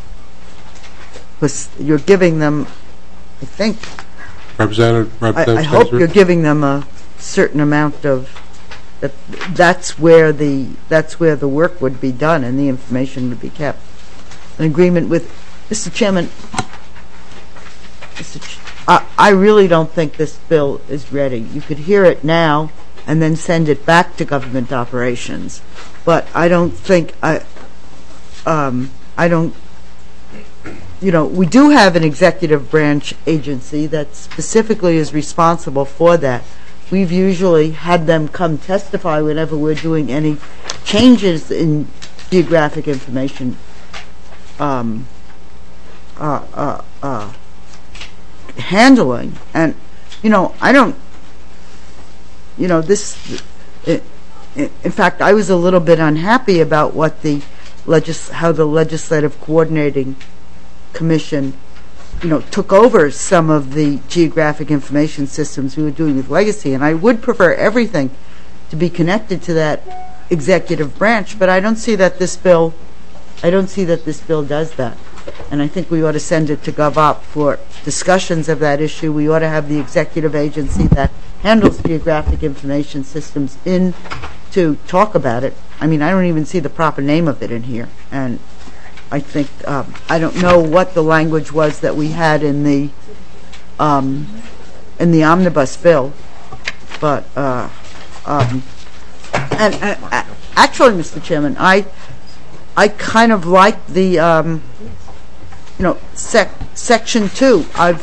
[SPEAKER 17] was you're giving them, I think.
[SPEAKER 1] Representative, Representative
[SPEAKER 17] I, I hope you're giving them a certain amount of that. That's where the that's where the work would be done and the information would be kept. An agreement with Mister Chairman. Mister Ch I, I really don't think this bill is ready. You could hear it now and then send it back to Government Operations, but I don't think I. Um, I don't. You know, we do have an executive branch agency that specifically is responsible for that. We've usually had them come testify whenever we're doing any changes in geographic information um, uh, uh, uh, handling. And, you know, I don't, you know, this, it, it, in fact, I was a little bit unhappy about what the legis how the Legislative Coordinating Commission, you know, took over some of the geographic information systems we were doing with Legacy, and I would prefer everything to be connected to that executive branch, but I don't see that this bill, I don't see that this bill does that, and I think we ought to send it to GovOp for discussions of that issue. We ought to have the executive agency that handles geographic information systems in to talk about it. I mean, I don't even see the proper name of it in here, and I think, um, I don't know what the language was that we had in the um, in the omnibus bill, but uh, um, and uh, actually, Mister Chairman, I I kind of like the um, you know sec section two. I've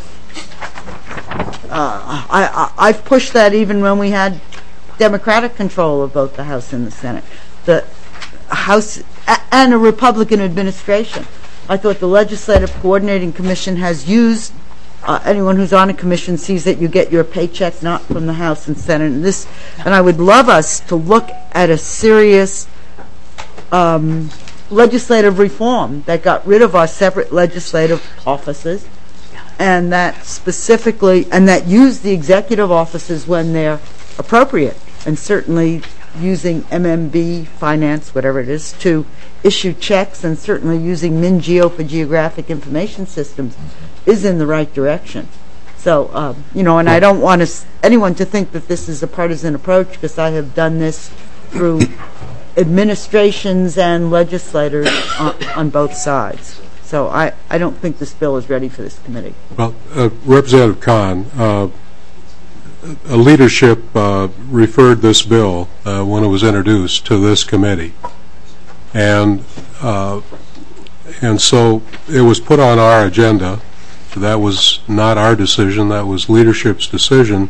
[SPEAKER 17] uh, I, I I've pushed that even when we had Democratic control of both the House and the Senate. The House and a Republican administration. I thought the Legislative Coordinating Commission has used, uh, anyone who's on a commission sees that you get your paycheck not from the House and Senate. And, this, and I would love us to look at a serious um, legislative reform that got rid of our separate legislative offices and that specifically, and that used the executive offices when they're appropriate, and certainly using M M B, finance, whatever it is, to issue checks, and certainly using MnGO for geographic information systems is in the right direction. So, uh, you know, and I don't want us, anyone to think that this is a partisan approach, because I have done this through administrations and legislators on, on both sides. So I, I don't think this bill is ready for this committee.
[SPEAKER 1] Well, uh, Representative Kahn, uh, a leadership uh, referred this bill uh, when it was introduced to this committee, and uh, and so it was put on our agenda. That was not our decision. That was leadership's decision.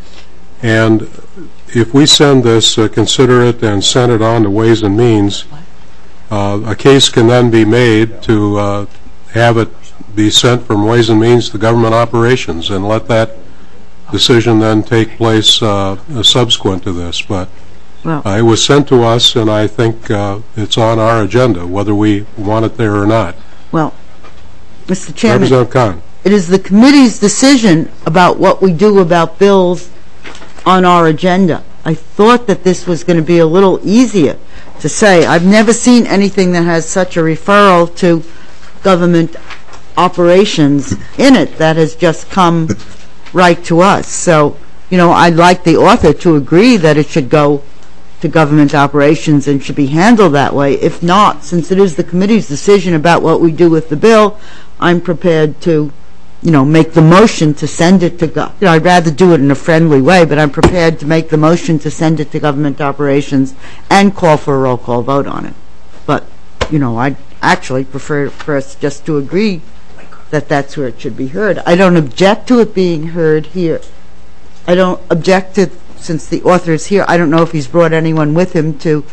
[SPEAKER 1] And if we send this, uh, consider it, and send it on to Ways and Means, uh, a case can then be made to uh, have it be sent from Ways and Means to Government Operations, and let that decision then take place uh, subsequent to this. But
[SPEAKER 17] well,
[SPEAKER 1] uh, it was sent to us, and I think uh, it's on our agenda, whether we want it there or not.
[SPEAKER 17] Well, Mister Chairman,
[SPEAKER 1] Representative Kahn.
[SPEAKER 17] It is the committee's decision about what we do about bills on our agenda. I thought that this was going to be a little easier to say. I've never seen anything that has such a referral to government operations in it that has just come right to us. So, you know, I'd like the author to agree that it should go to government operations and should be handled that way. If not, since it is the committee's decision about what we do with the bill, I'm prepared to, you know, make the motion to send it to, go you know, I'd rather do it in a friendly way, but I'm prepared to make the motion to send it to government operations and call for a roll call vote on it. But, you know, I'd actually prefer for us just to agree that that's where it should be heard. I don't object to it being heard here. I don't object to, since the author is here, I don't know if he's brought anyone with him to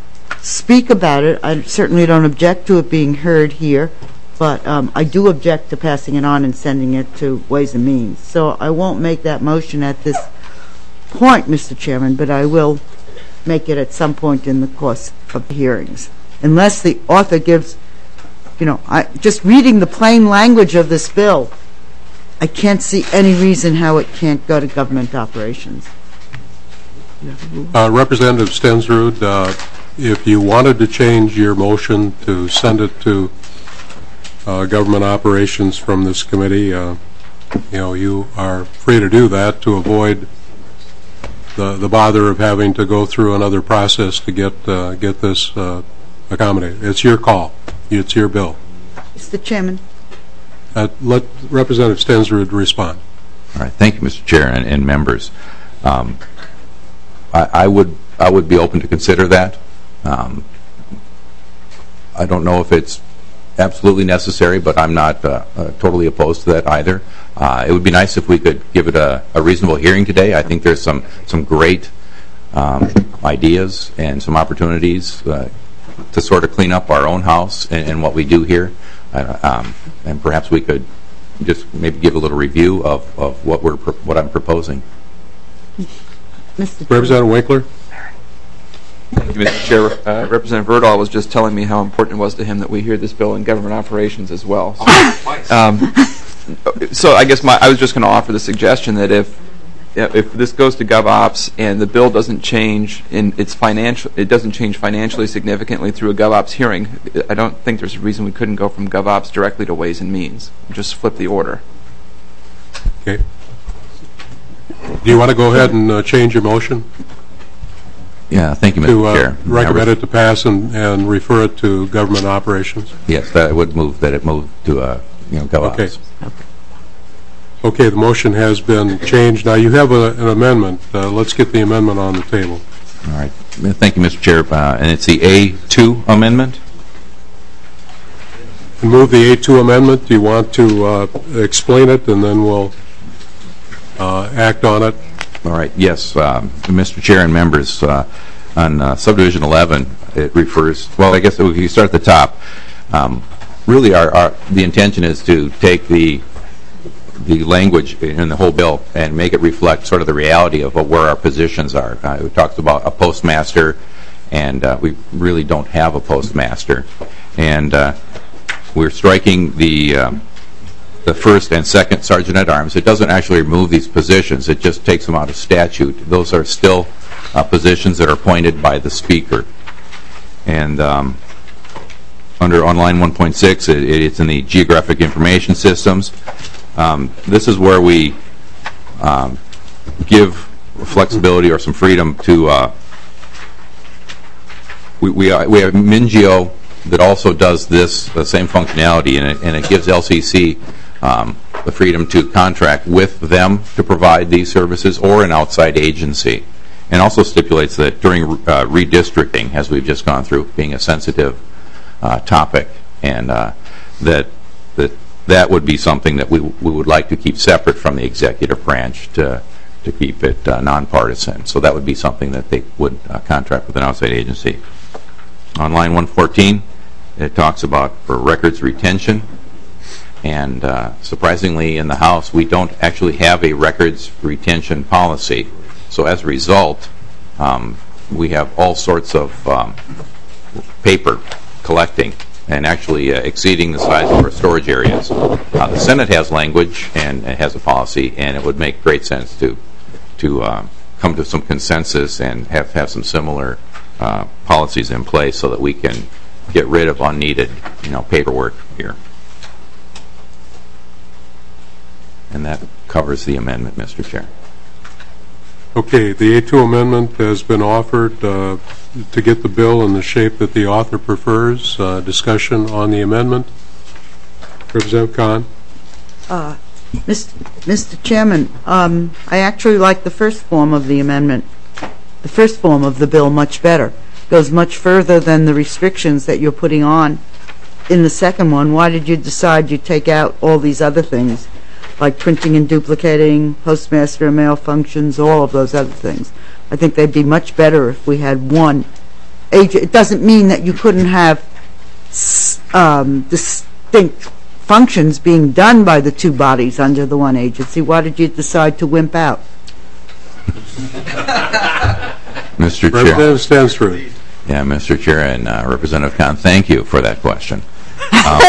[SPEAKER 17] speak about it. I certainly don't object to it being heard here. But um, I do object to passing it on and sending it to Ways and Means. So I won't make that motion at this point, Mister Chairman, but I will make it at some point in the course of the hearings. Unless the author gives, you know, I, just reading the plain language of this bill, I can't see any reason how it can't go to government operations.
[SPEAKER 1] Uh, Representative Stensrud, uh, if you wanted to change your motion to send it to Uh, government operations from this committee, uh, you know, you are free to do that to avoid the the bother of having to go through another process to get uh, get this uh, accommodated. It's your call. It's your bill.
[SPEAKER 17] Mister Chairman.
[SPEAKER 1] Uh, let Representative Stensrud respond.
[SPEAKER 15] All right. Thank you, Mister Chair and, and members. Um, I, I would I would be open to consider that. Um, I don't know if it's absolutely necessary, but I'm not uh, uh, totally opposed to that either. Uh, it would be nice if we could give it a, a reasonable hearing today. I think there's some some great um, ideas and some opportunities uh, to sort of clean up our own house and, and what we do here, uh, um, and perhaps we could just maybe give a little review of, of what we're pro what I'm proposing.
[SPEAKER 17] Mister
[SPEAKER 1] Representative Winkler.
[SPEAKER 16] Thank you, Mister Chair. Uh, Representative Erdahl was just telling me how important it was to him that we hear this bill in government operations as well. So, um, so I guess my, I was just going to offer the suggestion that if if this goes to GovOps and the bill doesn't change in its financial, it doesn't change financially significantly through a GovOps hearing, I don't think there's a reason we couldn't go from GovOps directly to Ways and Means. Just flip the order.
[SPEAKER 1] Okay. Do you want to go ahead and uh, change your motion?
[SPEAKER 15] Yeah, thank you, Mister
[SPEAKER 1] To uh,
[SPEAKER 15] Chair.
[SPEAKER 1] recommend it to pass and, and refer it to government operations?
[SPEAKER 15] Yes, that would move that it move to uh, you know GovOps.
[SPEAKER 1] Okay. Okay, the motion has been changed. Now you have a, an amendment. Uh, let's get the amendment on the table.
[SPEAKER 15] All right. Thank you, Mister Chair. Uh, and it's the A two amendment.
[SPEAKER 1] And move the A two amendment. Do you want to uh, explain it, and then we'll uh, act on it?
[SPEAKER 15] All right. Yes, um, Mister Chair and members, uh, on uh, subdivision eleven, it refers. Well, I guess if you start at the top. Um, really, our, our the intention is to take the the language in the whole bill and make it reflect sort of the reality of where our positions are. Uh, we talked about a postmaster, and uh, we really don't have a postmaster, and uh, we're striking the. Um, the first and second sergeant at arms. It doesn't actually remove these positions. It just takes them out of statute. Those are still uh, positions that are appointed by the Speaker. And um, under on line one point six, it, it's in the geographic information systems. Um, this is where we um, give flexibility or some freedom to, uh, we, we, are, we have Mingio that also does this, the same functionality, and it, and it gives L C C um, the freedom to contract with them to provide these services or an outside agency. And also stipulates that during uh, redistricting, as we've just gone through, being a sensitive uh, topic, and uh, that that that would be something that we we would like to keep separate from the executive branch to to keep it uh, nonpartisan. So that would be something that they would uh, contract with an outside agency. On line one fourteen, it talks about for records retention, and uh, surprisingly, in the House, we don't actually have a records retention policy. So as a result, um, we have all sorts of um, paper collecting and actually uh, exceeding the size of our storage areas. Uh, the Senate has language and it has a policy, and it would make great sense to to uh, come to some consensus and have, have some similar uh, policies in place so that we can get rid of unneeded, you know, paperwork here. And that covers the amendment, Mister Chair.
[SPEAKER 1] Okay, the A two amendment has been offered uh, to get the bill in the shape that the author prefers. Uh, discussion on the amendment. Representative Khan.
[SPEAKER 17] Uh, Mister Chairman, um, I actually like the first form of the amendment, the first form of the bill, much better. Goes much further than the restrictions that you're putting on in the second one. Why did you decide you'd take out all these other things, like printing and duplicating, postmaster and mail functions, all of those other things? I think they'd be much better if we had one agent. It doesn't mean that you couldn't have um, distinct functions being done by the two bodies under the one agency. Why did you decide to wimp out?
[SPEAKER 15] Mister Chair.
[SPEAKER 1] Representative Stensrud.
[SPEAKER 15] Yeah, Mister Chair and uh, Representative Khan, thank you for that question. Um,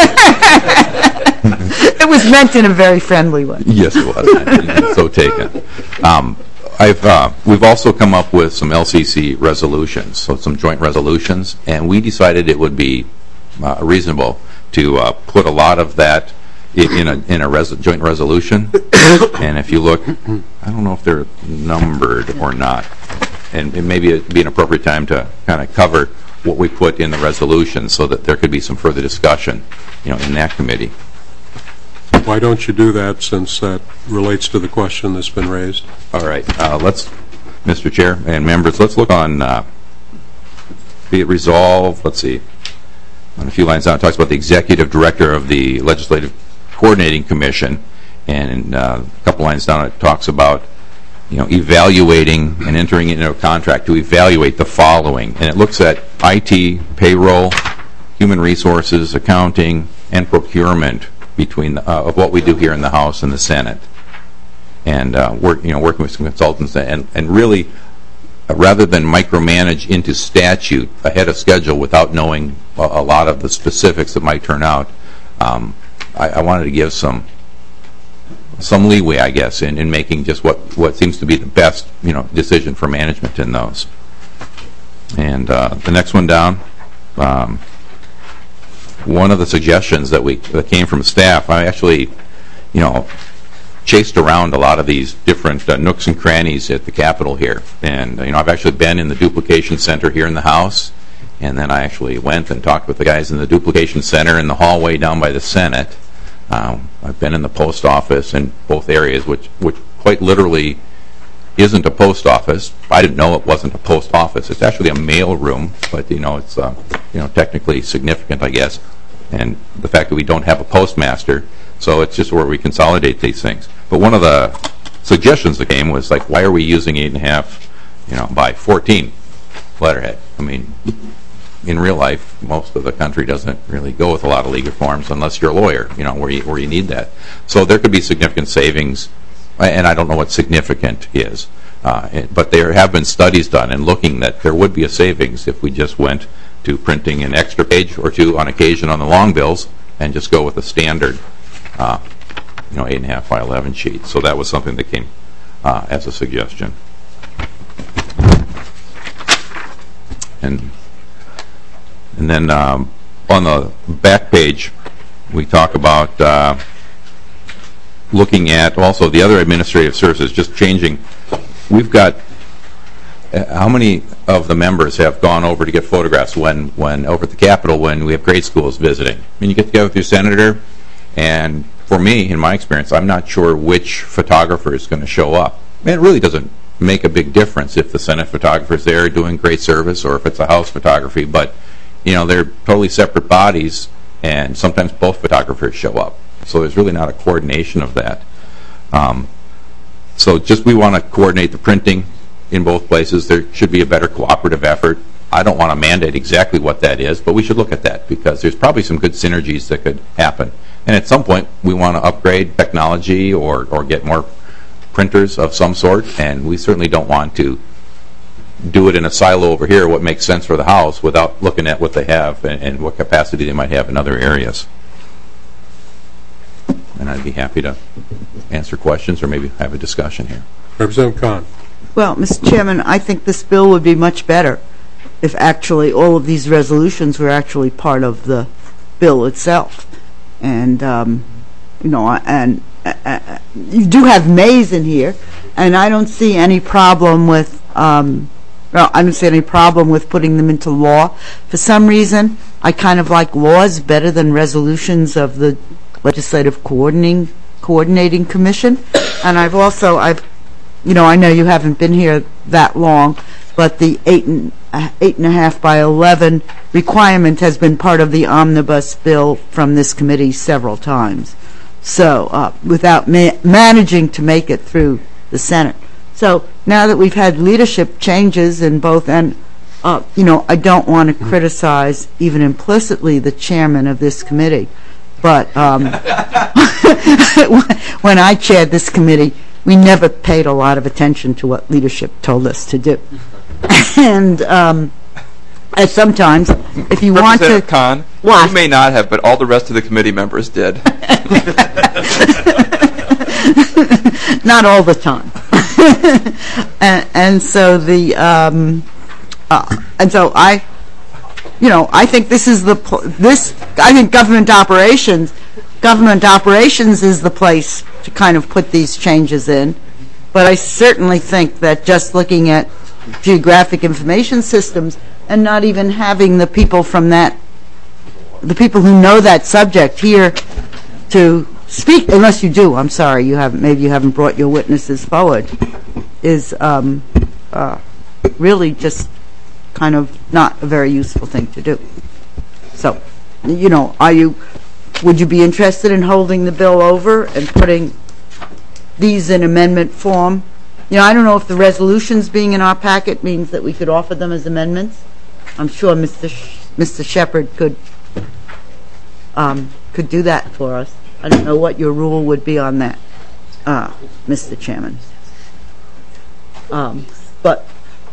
[SPEAKER 17] It was meant in a very friendly way.
[SPEAKER 15] Yes, it was. So taken. Um, I've uh, we've also come up with some L C C resolutions, so some joint resolutions, and we decided it would be uh, reasonable to uh, put a lot of that in, in a in a res joint resolution. And if you look, I don't know if they're numbered or not, and it maybe it'd be an appropriate time to kind of cover what we put in the resolution so that there could be some further discussion, you know, in that committee.
[SPEAKER 1] Why don't you do that, since that relates to the question that's been raised?
[SPEAKER 15] All right. Uh, let's, Mister Chair and members, let's look on, uh, be it resolved, let's see, on a few lines down, it talks about the executive director of the Legislative Coordinating Commission, and uh, a couple lines down it talks about, you know, evaluating and entering into a contract to evaluate the following, and it looks at I T, payroll, human resources, accounting, and procurement between uh, of what we do here in the House and the Senate, and uh, work, you know, working with some consultants, and and really, uh, rather than micromanage into statute ahead of schedule without knowing a, a lot of the specifics that might turn out, um, I, I wanted to give some some leeway, I guess, in, in making just what what seems to be the best, you know, decision for management in those. And uh, the next one down. Um, One of the suggestions that we that came from staff, I actually, you know, chased around a lot of these different uh, nooks and crannies at the Capitol here, and uh, you know, I've actually been in the duplication center here in the House, and then I actually went and talked with the guys in the duplication center in the hallway down by the Senate. Um, I've been in the post office in both areas, which which quite literally isn't a post office. I didn't know it wasn't a post office. It's actually a mail room, but you know, it's uh, you know, technically significant, I guess. And the fact that we don't have a postmaster, so it's just where we consolidate these things. But one of the suggestions that came was like, why are we using eight and a half, you know, by fourteen letterhead? I mean, in real life, most of the country doesn't really go with a lot of legal forms unless you're a lawyer, you know, where you where you need that. So there could be significant savings, and I don't know what significant is, uh, but there have been studies done and looking that there would be a savings if we just went to printing an extra page or two on occasion on the long bills and just go with a standard, uh, you know, eight and a half by eleven sheet. So that was something that came uh, as a suggestion. And and then um, on the back page, we talk about uh, looking at also the other administrative services, just changing. We've got, uh, how many of the members have gone over to get photographs when, when over at the Capitol when we have grade schools visiting? I mean, you get together with your senator, and for me, in my experience, I'm not sure which photographer is going to show up. I mean, it really doesn't make a big difference if the Senate photographer is there doing great service or if it's a House photography, but you know, they're totally separate bodies, and sometimes both photographers show up. So there's really not a coordination of that. Um, so just we want to coordinate the printing in both places. There should be a better cooperative effort. I don't want to mandate exactly what that is, but we should look at that because there's probably some good synergies that could happen. And at some point, we want to upgrade technology or, or get more printers of some sort, and we certainly don't want to do it in a silo over here, what makes sense for the House, without looking at what they have and, and what capacity they might have in other areas. And I'd be happy to answer questions or maybe have a discussion here.
[SPEAKER 1] Representative Khan.
[SPEAKER 17] Well, Mister Chairman, I think this bill would be much better if actually all of these resolutions were actually part of the bill itself. And, um, you know, and uh, uh, you do have Mays in here, and I don't see any problem with, um, well, I don't see any problem with putting them into law. For some reason, I kind of like laws better than resolutions of the Legislative Coordinating Coordinating Commission. And I've also, I've, you know, I know you haven't been here that long, but the eight and uh, eight and a half by eleven requirement has been part of the omnibus bill from this committee several times. So, uh, without ma managing to make it through the Senate. So now that we've had leadership changes in both, and uh, you know, I don't want to criticize even implicitly the chairman of this committee, but um, when I chaired this committee, we never paid a lot of attention to what leadership told us to do. And um, and sometimes, if you want to,
[SPEAKER 16] Khan,
[SPEAKER 17] what?
[SPEAKER 16] You may not have, but all the rest of the committee members did.
[SPEAKER 17] Not all the time. and, and so the um, uh, and so I, you know, I think this is the pl this. I think government operations, government operations is the place to kind of put these changes in. But I certainly think that just looking at geographic information systems and not even having the people from that, the people who know that subject here to speak, unless you do, I'm sorry, you haven't, maybe you haven't brought your witnesses forward, is um, uh, really just kind of not a very useful thing to do. So, you know, are you, would you be interested in holding the bill over and putting these in amendment form? You know, I don't know if the resolutions being in our packet means that we could offer them as amendments. I'm sure Mister Sh Mister Shepard could um, could do that for us. I don't know what your rule would be on that, uh, Mister Chairman. Um, but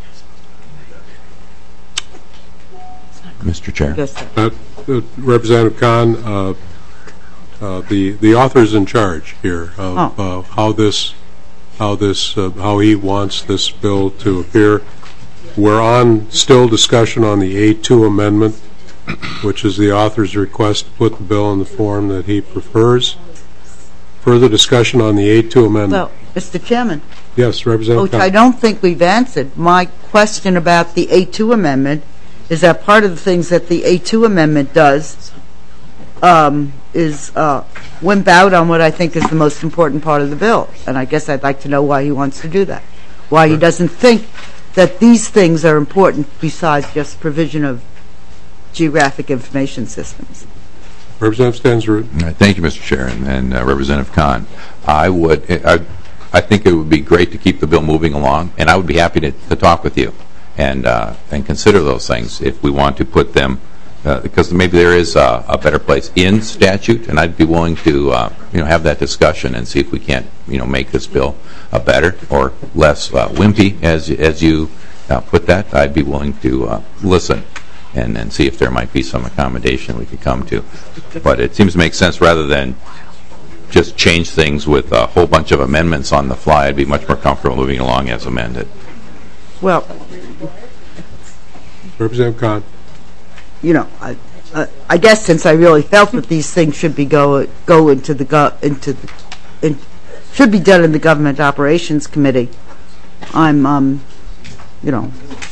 [SPEAKER 15] Mister Chair.
[SPEAKER 17] Yes, sir.
[SPEAKER 1] Uh, uh, Representative Khan, uh, uh, the the author's in charge here of
[SPEAKER 17] Oh.
[SPEAKER 1] uh, how this how this uh, how he wants this bill to appear. We're on still discussion on the A two amendment, which is the author's request to put the bill in the form that he prefers. Further discussion on the A two amendment.
[SPEAKER 17] Well, Mister Chairman,
[SPEAKER 1] Yes, Representative
[SPEAKER 17] which
[SPEAKER 1] Khan.
[SPEAKER 17] I don't think we've answered. My question about the A two amendment is that part of the things that the A two amendment does um, is uh, wimp out on what I think is the most important part of the bill. And I guess I'd like to know why he wants to do that. Why he doesn't think that these things are important besides just provision of geographic information systems.
[SPEAKER 1] Representative Stensrud.
[SPEAKER 15] All right, thank you, Mister Chair, and, and uh, Representative Khan. I would, I, I think it would be great to keep the bill moving along, and I would be happy to, to talk with you and uh, and consider those things if we want to put them, uh, because maybe there is a, a better place in statute, and I'd be willing to uh, you know have that discussion and see if we can't you know make this bill uh, better or less uh, wimpy, as as you uh, put that. I'd be willing to uh, listen and and see if there might be some accommodation we could come to. But it seems to make sense rather than just change things with a whole bunch of amendments on the fly. I'd be much more comfortable moving along as amended.
[SPEAKER 17] Well,
[SPEAKER 1] Representative Khan.
[SPEAKER 17] you know, I, uh, I guess since I really felt that these things should be go go into the go into the it should be done in the Government Operations Committee, I'm, um, you know,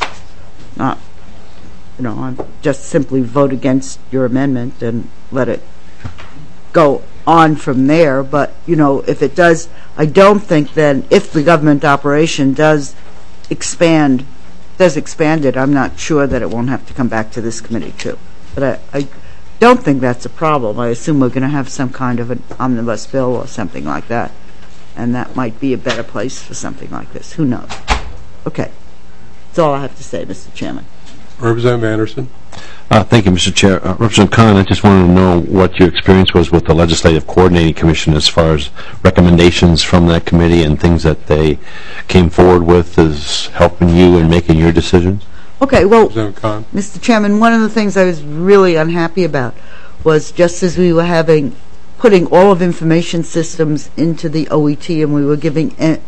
[SPEAKER 17] not, you know, I'm just simply vote against your amendment and let it go on from there. But, you know, if it does, I don't think then if the government operation does expand, does expand it, I'm not sure that it won't have to come back to this committee too. But I, I don't think that's a problem. I assume we're going to have some kind of an omnibus bill or something like that. And that might be a better place for something like this. Who knows? Okay. That's all I have to say, Mister Chairman.
[SPEAKER 1] Representative Anderson.
[SPEAKER 18] Uh, thank you, Mister Chair. Uh, Representative Khan, I just wanted to know what your experience was with the Legislative Coordinating Commission as far as recommendations from that committee and things that they came forward with as helping you in making your decisions.
[SPEAKER 17] Okay, well, Mister Chairman, one of the things I was really unhappy about was just as we were having, putting all of information systems into the O E T and we were giving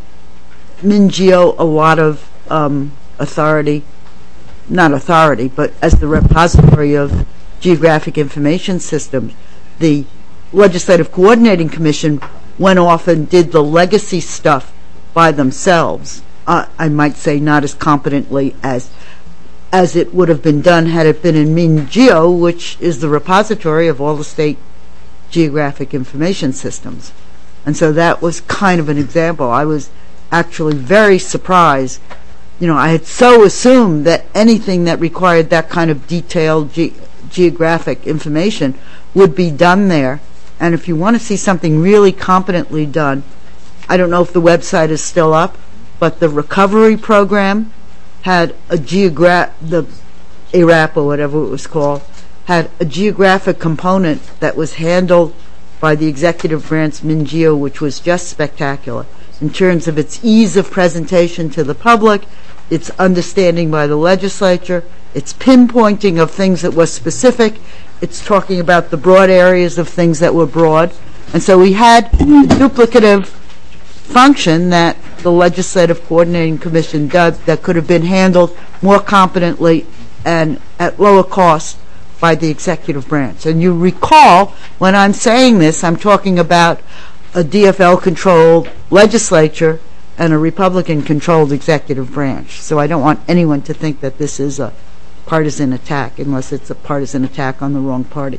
[SPEAKER 17] MnGeo a lot of um, authority, not authority, but as the repository of geographic information systems, the Legislative Coordinating Commission went off and did the legacy stuff by themselves. Uh, I might say not as competently as as it would have been done had it been in MnGeo, which is the repository of all the state geographic information systems. And so that was kind of an example. I was actually very surprised. You know, I had so assumed that anything that required that kind of detailed ge geographic information would be done there. And if you want to see something really competently done, I don't know if the website is still up, but the recovery program had a geogra the A R A P or whatever it was called, had a geographic component that was handled by the executive branch MnGeo, which was just spectacular in terms of its ease of presentation to the public, its understanding by the legislature, its pinpointing of things that were specific, it's talking about the broad areas of things that were broad. And so we had the duplicative function that the Legislative Coordinating Commission does that could have been handled more competently and at lower cost by the executive branch. And you recall, when I'm saying this, I'm talking about a D F L-controlled legislature and a Republican-controlled executive branch. So I don't want anyone to think that this is a partisan attack, unless it's a partisan attack on the wrong party.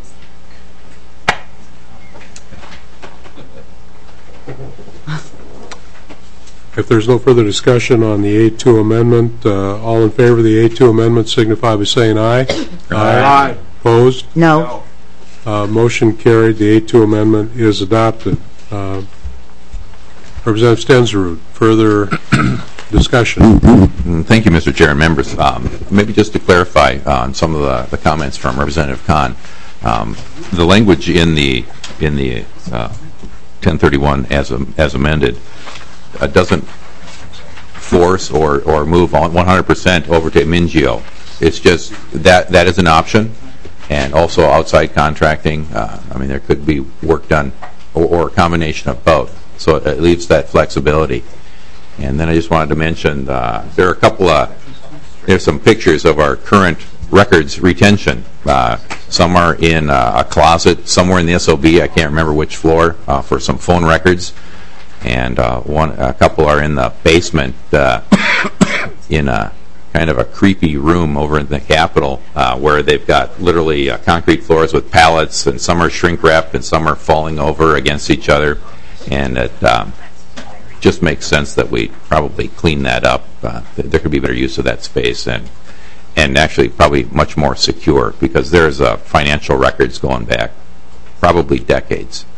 [SPEAKER 1] If there's no further discussion on the A two amendment, uh, all in favor of the A two amendment signify by saying aye. Aye. Aye. Opposed?
[SPEAKER 17] No.
[SPEAKER 1] Uh, motion carried. The A two amendment is adopted. Uh, Representative Stensrud, further discussion.
[SPEAKER 15] Thank you, Mister Chair and members. Um, maybe just to clarify on some of the, the comments from Representative Khan, um, the language in the in the uh, ten thirty-one as um, as amended uh, doesn't force or or move on one hundred percent over to MnGeo. It's just that that is an option, and also outside contracting. Uh, I mean, there could be work done or, or a combination of both. So it leaves that flexibility. And then I just wanted to mention uh, there are a couple of, there's some pictures of our current records retention. Uh, some are in uh, a closet somewhere in the S O B, I can't remember which floor, uh, for some phone records. And uh, one, a couple are in the basement uh, in a kind of a creepy room over in the Capitol uh, where they've got literally uh, concrete floors with pallets, and some are shrink wrapped and some are falling over against each other. And it um, just makes sense that we probably clean that up. Uh, th there could be better use of that space, and and actually probably much more secure, because there's uh, financial records going back probably decades.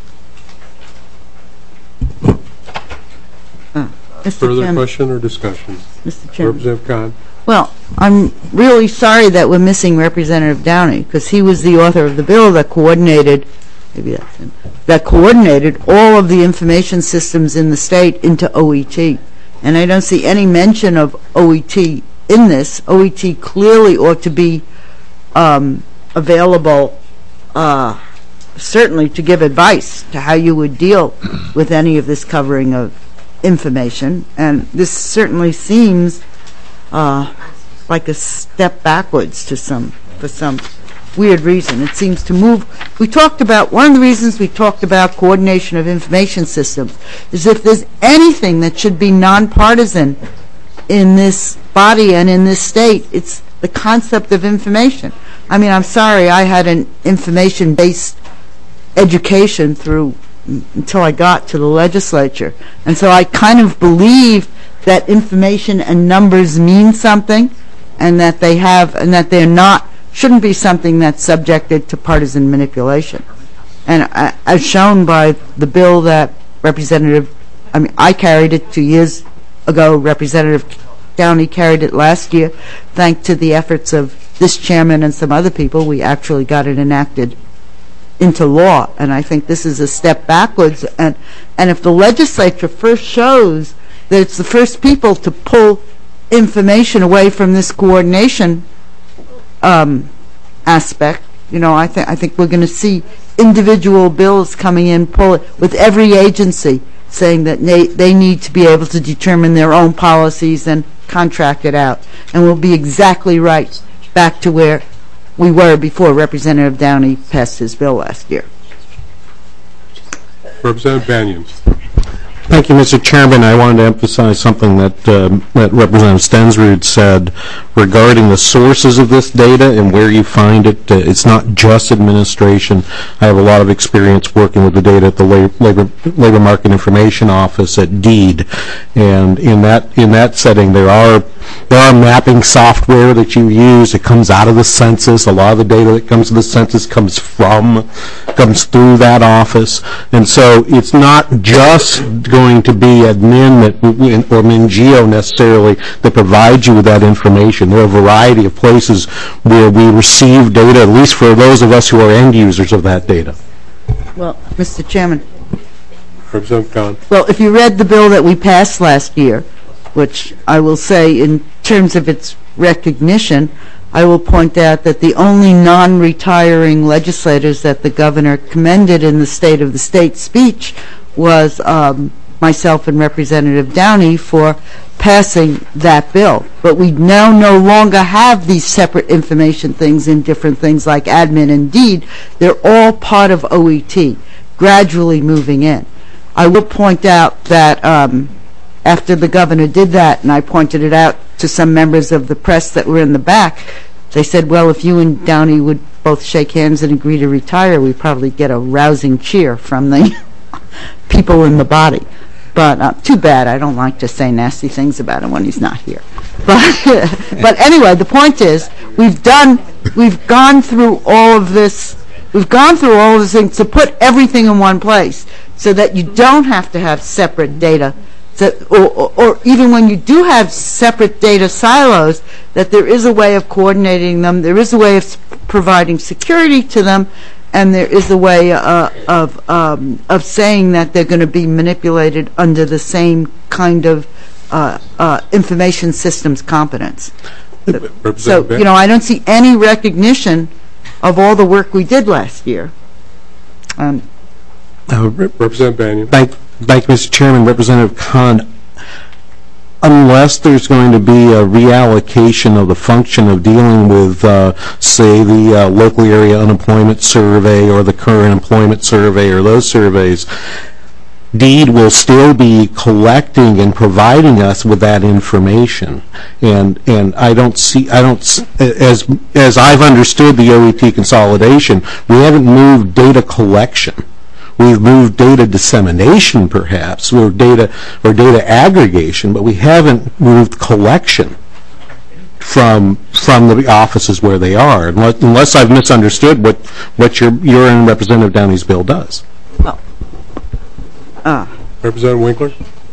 [SPEAKER 17] Uh,
[SPEAKER 1] Further Chairman. Question or discussion?
[SPEAKER 17] Mister Chairman.
[SPEAKER 1] Representative Khan.
[SPEAKER 17] Well, I'm really sorry that we're missing Representative Downey, because he was the author of the bill that coordinated Maybe that's him. That coordinated all of the information systems in the state into O E T. And I don't see any mention of O E T in this. O E T clearly ought to be um, available, uh, certainly to give advice to how you would deal with any of this covering of information. And this certainly seems uh, like a step backwards to some, for some weird reason. It seems to move. We talked about, one of the reasons we talked about coordination of information systems is if there's anything that should be nonpartisan in this body and in this state, it's the concept of information. I mean, I'm sorry, I had an information-based education through until I got to the legislature. And so I kind of believe that information and numbers mean something, and that they have, and that they're not, shouldn't be something that's subjected to partisan manipulation. And uh, as shown by the bill that Representative, I mean, I carried it two years ago, Representative Downey carried it last year. Thanks to the efforts of this chairman and some other people, we actually got it enacted into law, and I think this is a step backwards. And and if the legislature first shows that it's the first people to pull information away from this coordination um, aspect, you know, I think I think we're going to see individual bills coming in, pull it with every agency saying that they they need to be able to determine their own policies and contract it out, and we'll be exactly right back to where we were before Representative Downey passed his bill last year.
[SPEAKER 1] Representative Banyan.
[SPEAKER 18] Thank you, Mister Chairman. I wanted to emphasize something that, um, that Representative Stensrud said regarding the sources of this data and where you find it. Uh, it's not just administration. I have a lot of experience working with the data at the Labor, Labor Market Information Office at DEED, and in that in that setting, there are there are mapping software that you use. It comes out of the census. A lot of the data that comes to the census comes from comes through that office, and so it's not just going to be admin that, or MinGeo necessarily, that provides you with that information. There are a variety of places where we receive data, at least for those of us who are end users of that data.
[SPEAKER 17] Well, Mister Chairman.
[SPEAKER 1] Representative Khan.
[SPEAKER 17] Well, if you read the bill that we passed last year, which I will say in terms of its recognition, I will point out that the only non-retiring legislators that the governor commended in the State of the State speech was um, myself and Representative Downey for passing that bill. But we now no longer have these separate information things in different things like admin and deed. They're all part of O E T, gradually moving in. I will point out that um, after the governor did that, and I pointed it out to some members of the press that were in the back, they said, well, if you and Downey would both shake hands and agree to retire, we'd probably get a rousing cheer from the people in the body. But uh, too bad. I don't like to say nasty things about him when he's not here. But, but anyway, the point is, we've done, we've gone through all of this, we've gone through all of these things to put everything in one place so that you don't have to have separate data. So, or, or, or even when you do have separate data silos, that there is a way of coordinating them, there is a way of providing security to them, and there is a way uh, of um, of saying that they're going to be manipulated under the same kind of uh, uh, information systems competence. So, you know, I don't see any recognition of all the work we did last year. Um,
[SPEAKER 18] uh,
[SPEAKER 1] Representative Banyan.
[SPEAKER 18] Thank, thank you, Mister Chairman. Representative Khan, unless there's going to be a reallocation of the function of dealing with, uh, say, the uh, local area unemployment survey or the current employment survey or those surveys, DEED will still be collecting and providing us with that information, and and I don't see I don't as as I've understood the O E T consolidation, we haven't moved data collection. We've moved data dissemination, perhaps, or data or data aggregation, but we haven't moved collection from from the offices where they are, unless, unless I've misunderstood what what your your and Representative Downey's bill does.
[SPEAKER 17] Well, uh.
[SPEAKER 1] Representative Winkler.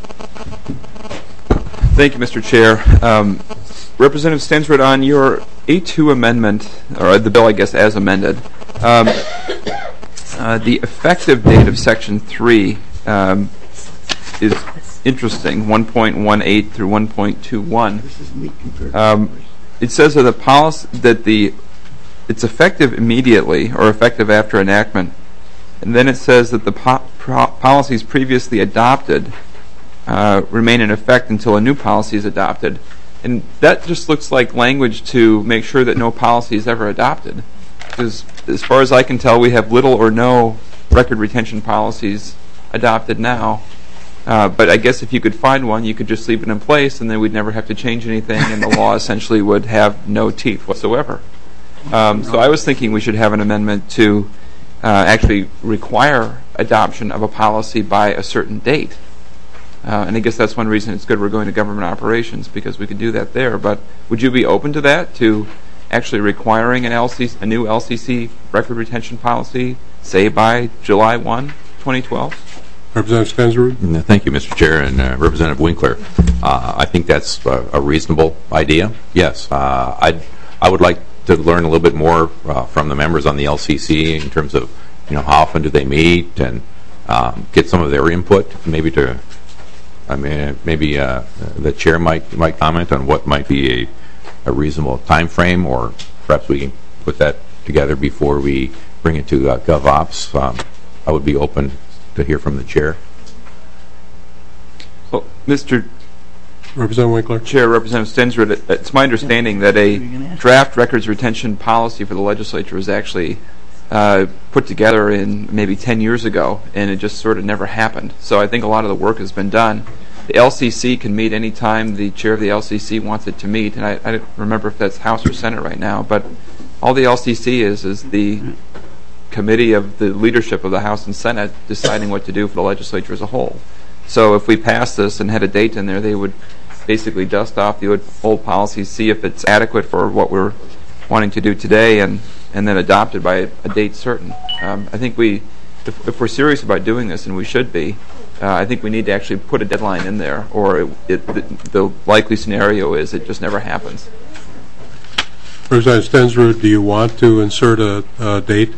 [SPEAKER 16] Thank you, Mister Chair. Um, Representative Stensrud, on your A two amendment, or the bill, I guess, as amended. Um, Uh, the effective date of Section three um, is interesting, one point one eight through one point two one. Um, it says that the policy that the it's effective immediately or effective after enactment, and then it says that the po pro policies previously adopted uh, remain in effect until a new policy is adopted, and that just looks like language to make sure that no policy is ever adopted. Because as far as I can tell, we have little or no record retention policies adopted now. Uh, but I guess if you could find one, you could just leave it in place, and then we'd never have to change anything, and the law essentially would have no teeth whatsoever. Um, so I was thinking we should have an amendment to uh, actually require adoption of a policy by a certain date. Uh, and I guess that's one reason it's good we're going to government operations, because we could do that there. But would you be open to that, to actually requiring an L C, a new L C C record retention policy, say by July first, twenty twelve?
[SPEAKER 1] Representative Stensrud?
[SPEAKER 15] Thank you, Mister Chair, and uh, Representative Winkler. Uh, I think that's a, a reasonable idea. Yes, uh, I I would like to learn a little bit more uh, from the members on the L C C in terms of, you know, how often do they meet, and um, get some of their input. Maybe to, I mean, maybe uh, the chair might might comment on what might be a, a reasonable time frame, or perhaps we can put that together before we bring it to uh, GovOps. Um, I would be open to hear from the chair.
[SPEAKER 16] Well, Mister
[SPEAKER 1] Representative Winkler.
[SPEAKER 16] Chair, Representative Stensrud, it's my understanding that a draft records retention policy for the legislature was actually uh, put together in maybe ten years ago, and it just sort of never happened. So I think a lot of the work has been done. The L C C can meet any time the chair of the L C C wants it to meet, and I, I don't remember if that's House or Senate right now, but all the L C C is is the committee of the leadership of the House and Senate deciding what to do for the legislature as a whole. So if we passed this and had a date in there, they would basically dust off the old policies, see if it's adequate for what we're wanting to do today, and, and then adopt it by a, a date certain. Um, I think we, if, if we're serious about doing this, and we should be, uh, I think we need to actually put a deadline in there, or it, it, the, the likely scenario is it just never happens.
[SPEAKER 1] Representative Stensrud, do you want to insert a, a date?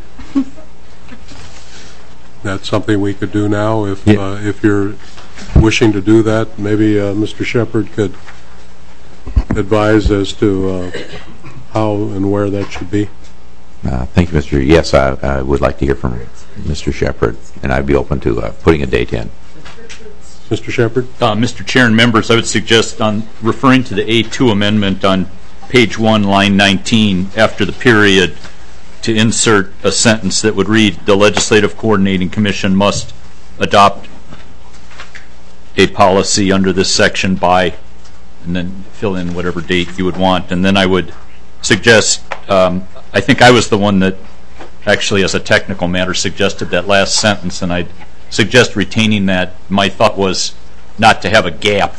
[SPEAKER 1] That's something we could do now. If yeah. uh, if you're wishing to do that, maybe uh, Mister Shepard could advise as to uh, how and where that should be.
[SPEAKER 15] Uh, thank you, Mister Yes, I, I would like to hear from Mister Shepard, and I'd be open to uh, putting a date in.
[SPEAKER 1] Mister Shepard?
[SPEAKER 19] Uh, Mister Chair and members, I would suggest, on referring to the A two amendment on page one, line nineteen, after the period, to insert a sentence that would read, the Legislative Coordinating Commission must adopt a policy under this section by, and then fill in whatever date you would want. And then I would suggest, um, I think I was the one that actually, as a technical matter, suggested that last sentence, and I'd suggest retaining that. My thought was not to have a gap.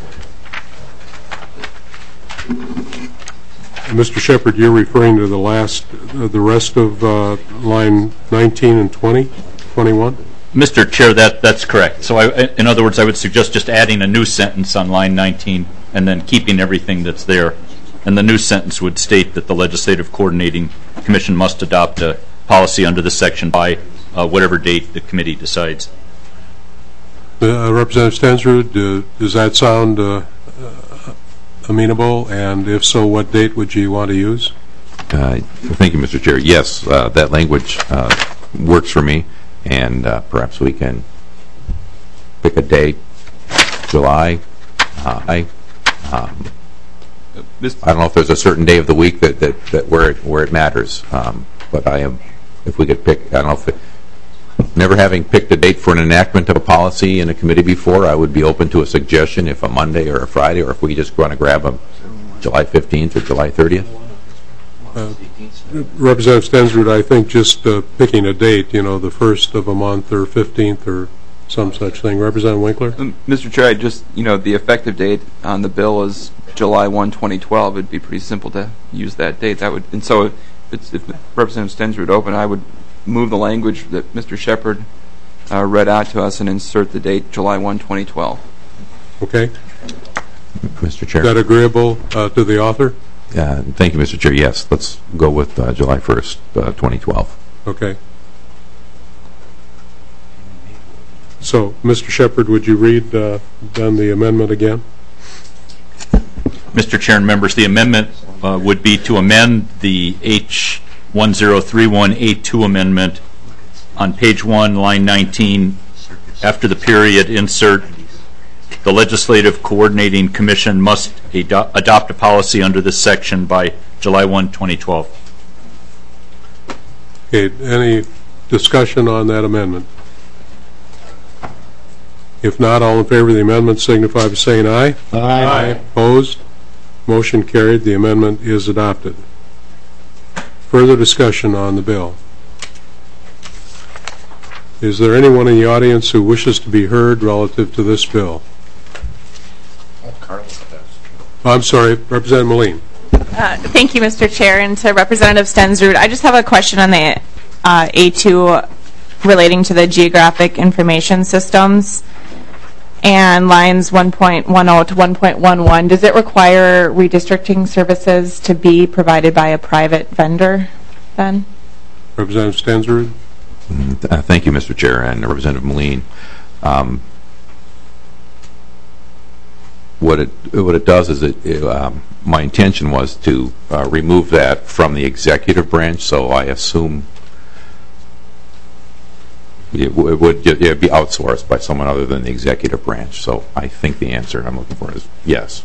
[SPEAKER 1] Mister Shepard, you're referring to the last, uh, the rest of uh, line nineteen and twenty, twenty-one?
[SPEAKER 19] Mister Chair, that that's correct. So, I, in other words, I would suggest just adding a new sentence on line nineteen and then keeping everything that's there. And the new sentence would state that the Legislative Coordinating Commission must adopt a policy under this section by uh, whatever date the committee decides.
[SPEAKER 1] Uh, Representative Stensrud, uh, does that sound uh, amenable, and if so, what date would you want to use?
[SPEAKER 15] Uh, thank you, Mister Chair. Yes, uh, that language uh, works for me, and uh, perhaps we can pick a date, July. Uh, I, um, I don't know if there's a certain day of the week that, that, that where it where it matters, um, but I am. If we could pick, I don't know if. It, Never having picked a date for an enactment of a policy in a committee before, I would be open to a suggestion if a Monday or a Friday, or if we just want to grab a July fifteenth or July thirtieth.
[SPEAKER 1] Uh, Representative Stensrud, I think just uh, picking a date, you know, the first of a month or fifteenth or some such thing. Representative Winkler?
[SPEAKER 16] Um, Mister Chair, I just, you know, the effective date on the bill is July first, twenty twelve. It'd be pretty simple to use that date. That would, and so if, it's, if Representative Stensrud open, I would move the language that Mister Shepard uh, read out to us and insert the date July first, twenty twelve.
[SPEAKER 1] Okay.
[SPEAKER 15] Mister Chair.
[SPEAKER 1] Is that agreeable uh, to the author?
[SPEAKER 15] Uh, thank you, Mister Chair. Yes, let's go with uh, July first, uh, twenty twelve.
[SPEAKER 1] Okay. So, Mister Shepard, would you read uh, then the amendment again?
[SPEAKER 19] Mister Chair and members, the amendment uh, would be to amend the H one zero three one A two amendment on page one, line nineteen, after the period, insert, the Legislative Coordinating Commission must ado adopt a policy under this section by July first, twenty twelve.
[SPEAKER 1] Okay, any discussion on that amendment? If not, all in favor of the amendment signify by saying aye.
[SPEAKER 18] Aye.
[SPEAKER 1] Aye. Opposed? Motion carried. The amendment is adopted. Further discussion on the bill. Is there anyone in the audience who wishes to be heard relative to this bill? I'm sorry, Representative Moline.
[SPEAKER 20] Uh, thank you, Mister Chair, and to Representative Stensrud. I just have a question on the uh, A two relating to the geographic information systems and lines one point one zero to one point one one. Does it require redistricting services to be provided by a private vendor then?
[SPEAKER 1] Representative Stensrud.
[SPEAKER 15] Mm, uh, thank you, Mister Chair, and Representative Moline. Um, what it what it does is it, it um, my intention was to uh, remove that from the executive branch, so I assume it, w it would it would be outsourced by someone other than the executive branch. So I think the answer I'm looking for is yes.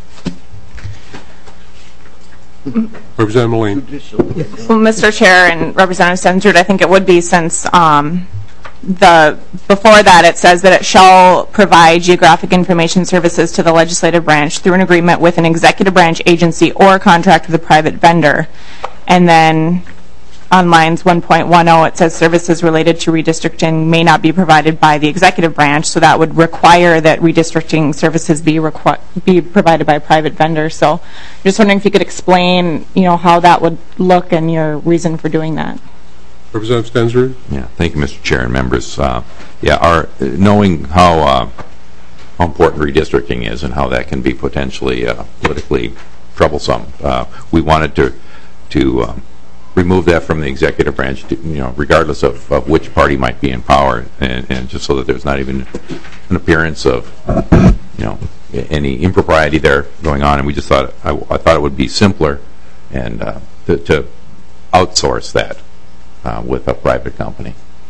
[SPEAKER 1] Representative Moline.
[SPEAKER 20] Well, Mister Chair and Representative Stensrud, I think it would be, since um, the before that it says that it shall provide geographic information services to the legislative branch through an agreement with an executive branch agency or contract with a private vendor. And then on lines one point one zero it says services related to redistricting may not be provided by the executive branch, so that would require that redistricting services be requ be provided by a private vendor. So just wondering if you could explain, you know, how that would look and your reason for doing that.
[SPEAKER 1] Representative Stensrud.
[SPEAKER 15] Yeah, thank you, Mister Chair and members. Uh, yeah, our knowing how uh, how important redistricting is and how that can be potentially uh, politically troublesome, uh, we wanted to to um, remove that from the executive branch, to, you know, regardless of, of which party might be in power, and, and just so that there's not even an appearance of, you know, any impropriety there going on. And we just thought I, I thought it would be simpler and uh, to, to outsource that uh, with a private company.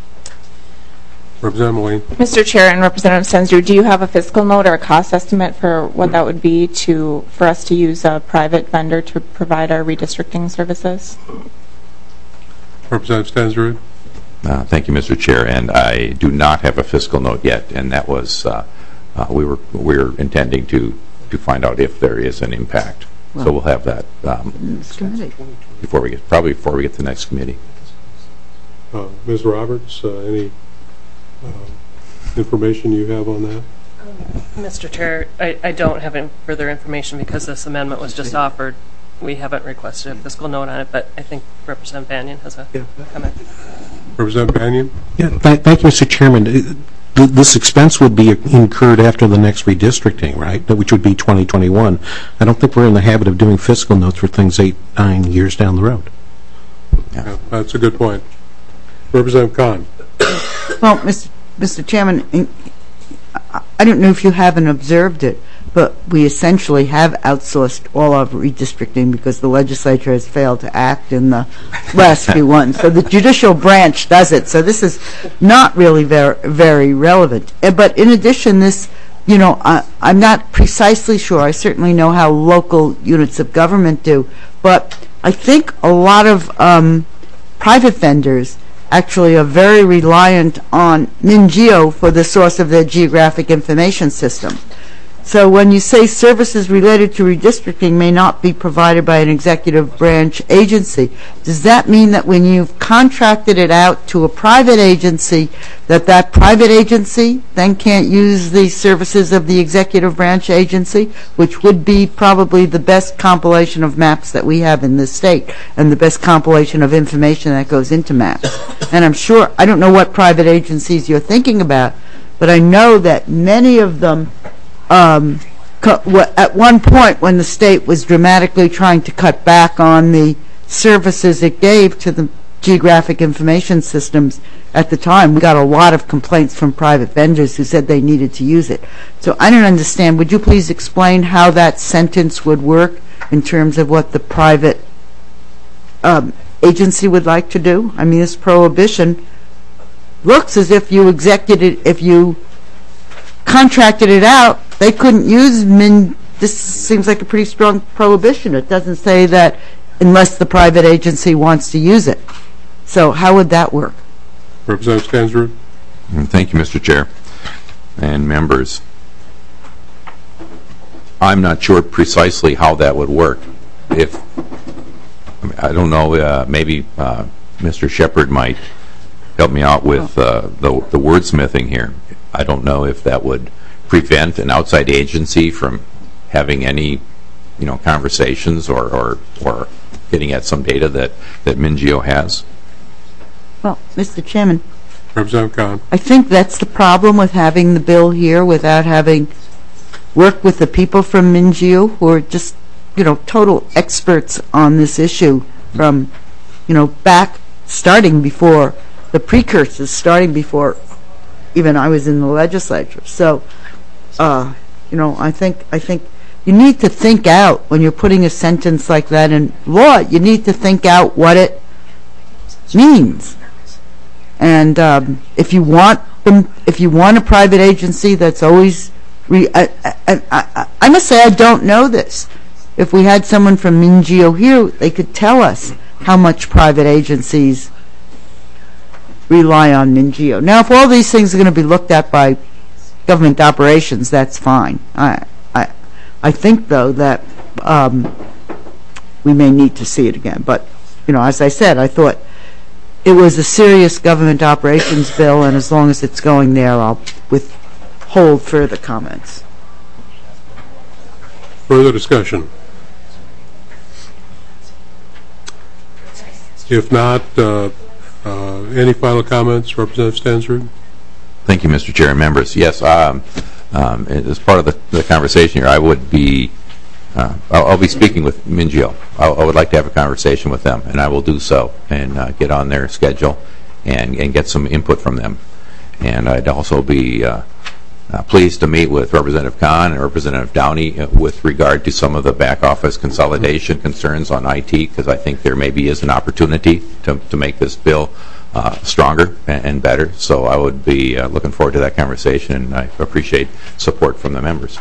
[SPEAKER 1] Representative Moline.
[SPEAKER 20] Mister Chair and Representative Stensrud, do you have a fiscal note or a cost estimate for what that would be to for us to use a private vendor to provide our redistricting services?
[SPEAKER 1] Representative Stensrud.
[SPEAKER 15] Uh, thank you, Mister Chair, and I do not have a fiscal note yet, and that was uh, uh, we were we were intending to to find out if there is an impact. Well, so we'll have that um, before we get probably before we get to the next committee.
[SPEAKER 1] Uh, Miz Roberts, uh, any uh, information you have on that?
[SPEAKER 21] Um, Mister Chair, I, I don't have any further information because this amendment was just offered. We haven't requested a fiscal note on it, but I think Representative Banyan has a yeah. comment.
[SPEAKER 1] Representative Banyan?
[SPEAKER 22] Yeah, th thank you, Mister Chairman. This expense would be incurred after the next redistricting, right, which would be twenty twenty-one. I don't think we're in the habit of doing fiscal notes for things eight, nine years down the road.
[SPEAKER 1] Yeah, yeah, that's a good point. Representative Khan.
[SPEAKER 17] Well, Mister Mister Chairman, I don't know if you haven't observed it, but we essentially have outsourced all of redistricting because the legislature has failed to act in the last few ones. So the judicial branch does it. So this is not really very, very relevant. But in addition, this, you know, I, I'm not precisely sure. I certainly know how local units of government do. But I think a lot of um, private vendors actually are very reliant on MinGeo for the source of their geographic information system. So when you say services related to redistricting may not be provided by an executive branch agency, does that mean that when you've contracted it out to a private agency, that that private agency then can't use the services of the executive branch agency, which would be probably the best compilation of maps that we have in this state and the best compilation of information that goes into maps? And I'm sure, I don't know what private agencies you're thinking about, but I know that many of them Um, at one point when the state was dramatically trying to cut back on the services it gave to the geographic information systems at the time, we got a lot of complaints from private vendors who said they needed to use it. So I don't understand. Would you please explain how that sentence would work in terms of what the private um, agency would like to do? I mean, this prohibition looks as if you executed, if you contracted it out, they couldn't use min. This seems like a pretty strong prohibition. It doesn't say that unless the private agency wants to use it. So how would that work?
[SPEAKER 1] Representative Stensrud?
[SPEAKER 15] Thank you, Mister Chair and members. I'm not sure precisely how that would work. If I, mean, I don't know, uh, maybe uh, Mister Shepard might help me out with uh, the, the wordsmithing here. I don't know if that would prevent an outside agency from having any, you know, conversations or, or, or getting at some data that, that MnGEO has.
[SPEAKER 17] Well, Mister Chairman,
[SPEAKER 1] Representative Khan.
[SPEAKER 17] I think that's the problem with having the bill here without having worked with the people from MnGEO who are just, you know, total experts on this issue from, you know, back starting before the precursors, starting before even I was in the legislature. So, uh, you know, I think I think you need to think out when you're putting a sentence like that in law. You need to think out what it means. And um, if you want them, if you want a private agency that's always, re I, I, I, I must say I don't know this. If we had someone from MnGEO here, they could tell us how much private agencies rely on MnGEO. Now, if all these things are going to be looked at by government operations, that's fine. I, I, I think though that um, we may need to see it again. But you know, as I said, I thought it was a serious government operations bill, and as long as it's going there, I'll withhold further comments.
[SPEAKER 1] Further discussion? If not, uh, uh, any final comments, Representative Stensrud?
[SPEAKER 15] Thank you, Mister Chair and members. Yes, um, um, as part of the, the conversation here, I would be, uh, I'll, I'll be speaking with MnGEO. I, I would like to have a conversation with them, and I will do so and uh, get on their schedule and, and get some input from them. And I'd also be uh, uh, pleased to meet with Representative Khan and Representative Downey uh, with regard to some of the back office consolidation concerns on I T, because I think there maybe is an opportunity to, to make this bill Uh, stronger and, and better. So I would be uh, looking forward to that conversation, and I appreciate support from the members.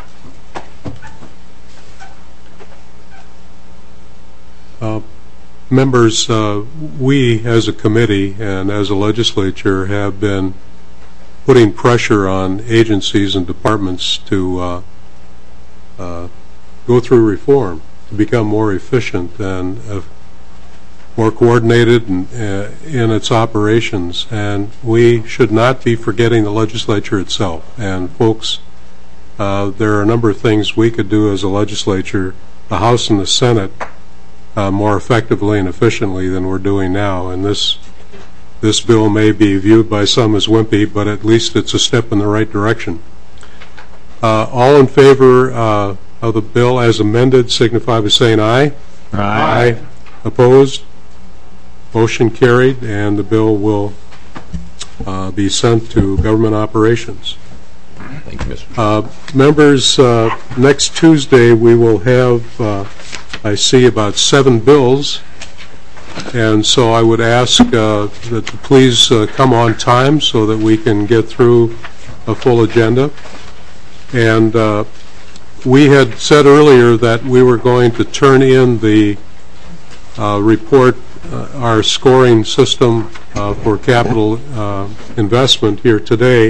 [SPEAKER 1] Uh, members, uh, we as a committee and as a legislature have been putting pressure on agencies and departments to uh, uh, go through reform, to become more efficient and uh, more coordinated in, uh, in its operations, and we should not be forgetting the legislature itself. And folks, uh, there are a number of things we could do as a legislature, the House and the Senate, uh, more effectively and efficiently than we're doing now. And this this bill may be viewed by some as wimpy, but at least it's a step in the right direction. Uh, all in favor uh, of the bill as amended signify by saying aye. Aye. Aye. Opposed? Motion carried, and the bill will uh, be sent to government operations.
[SPEAKER 15] Thank you, Mister
[SPEAKER 1] Uh, members, uh, next Tuesday we will have, uh, I see, about seven bills, and so I would ask uh, that you please uh, come on time so that we can get through a full agenda. And uh, we had said earlier that we were going to turn in the uh, report, Uh, our scoring system uh, for capital uh, investment here today,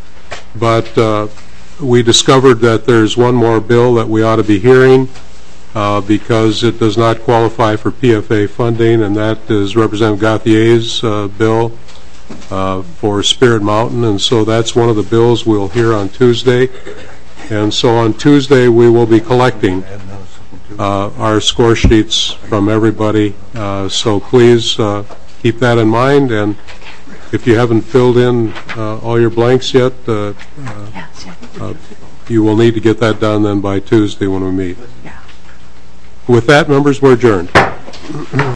[SPEAKER 1] but uh, we discovered that there's one more bill that we ought to be hearing uh, because it does not qualify for P F A funding, and that is Representative Gauthier's uh, bill uh, for Spirit Mountain, and so that's one of the bills we'll hear on Tuesday. And so on Tuesday we will be collecting Uh, our score sheets from everybody, uh, so please uh, keep that in mind, and if you haven't filled in uh, all your blanks yet, uh, uh, uh, you will need to get that done then by Tuesday when we meet. With that, members, we're adjourned.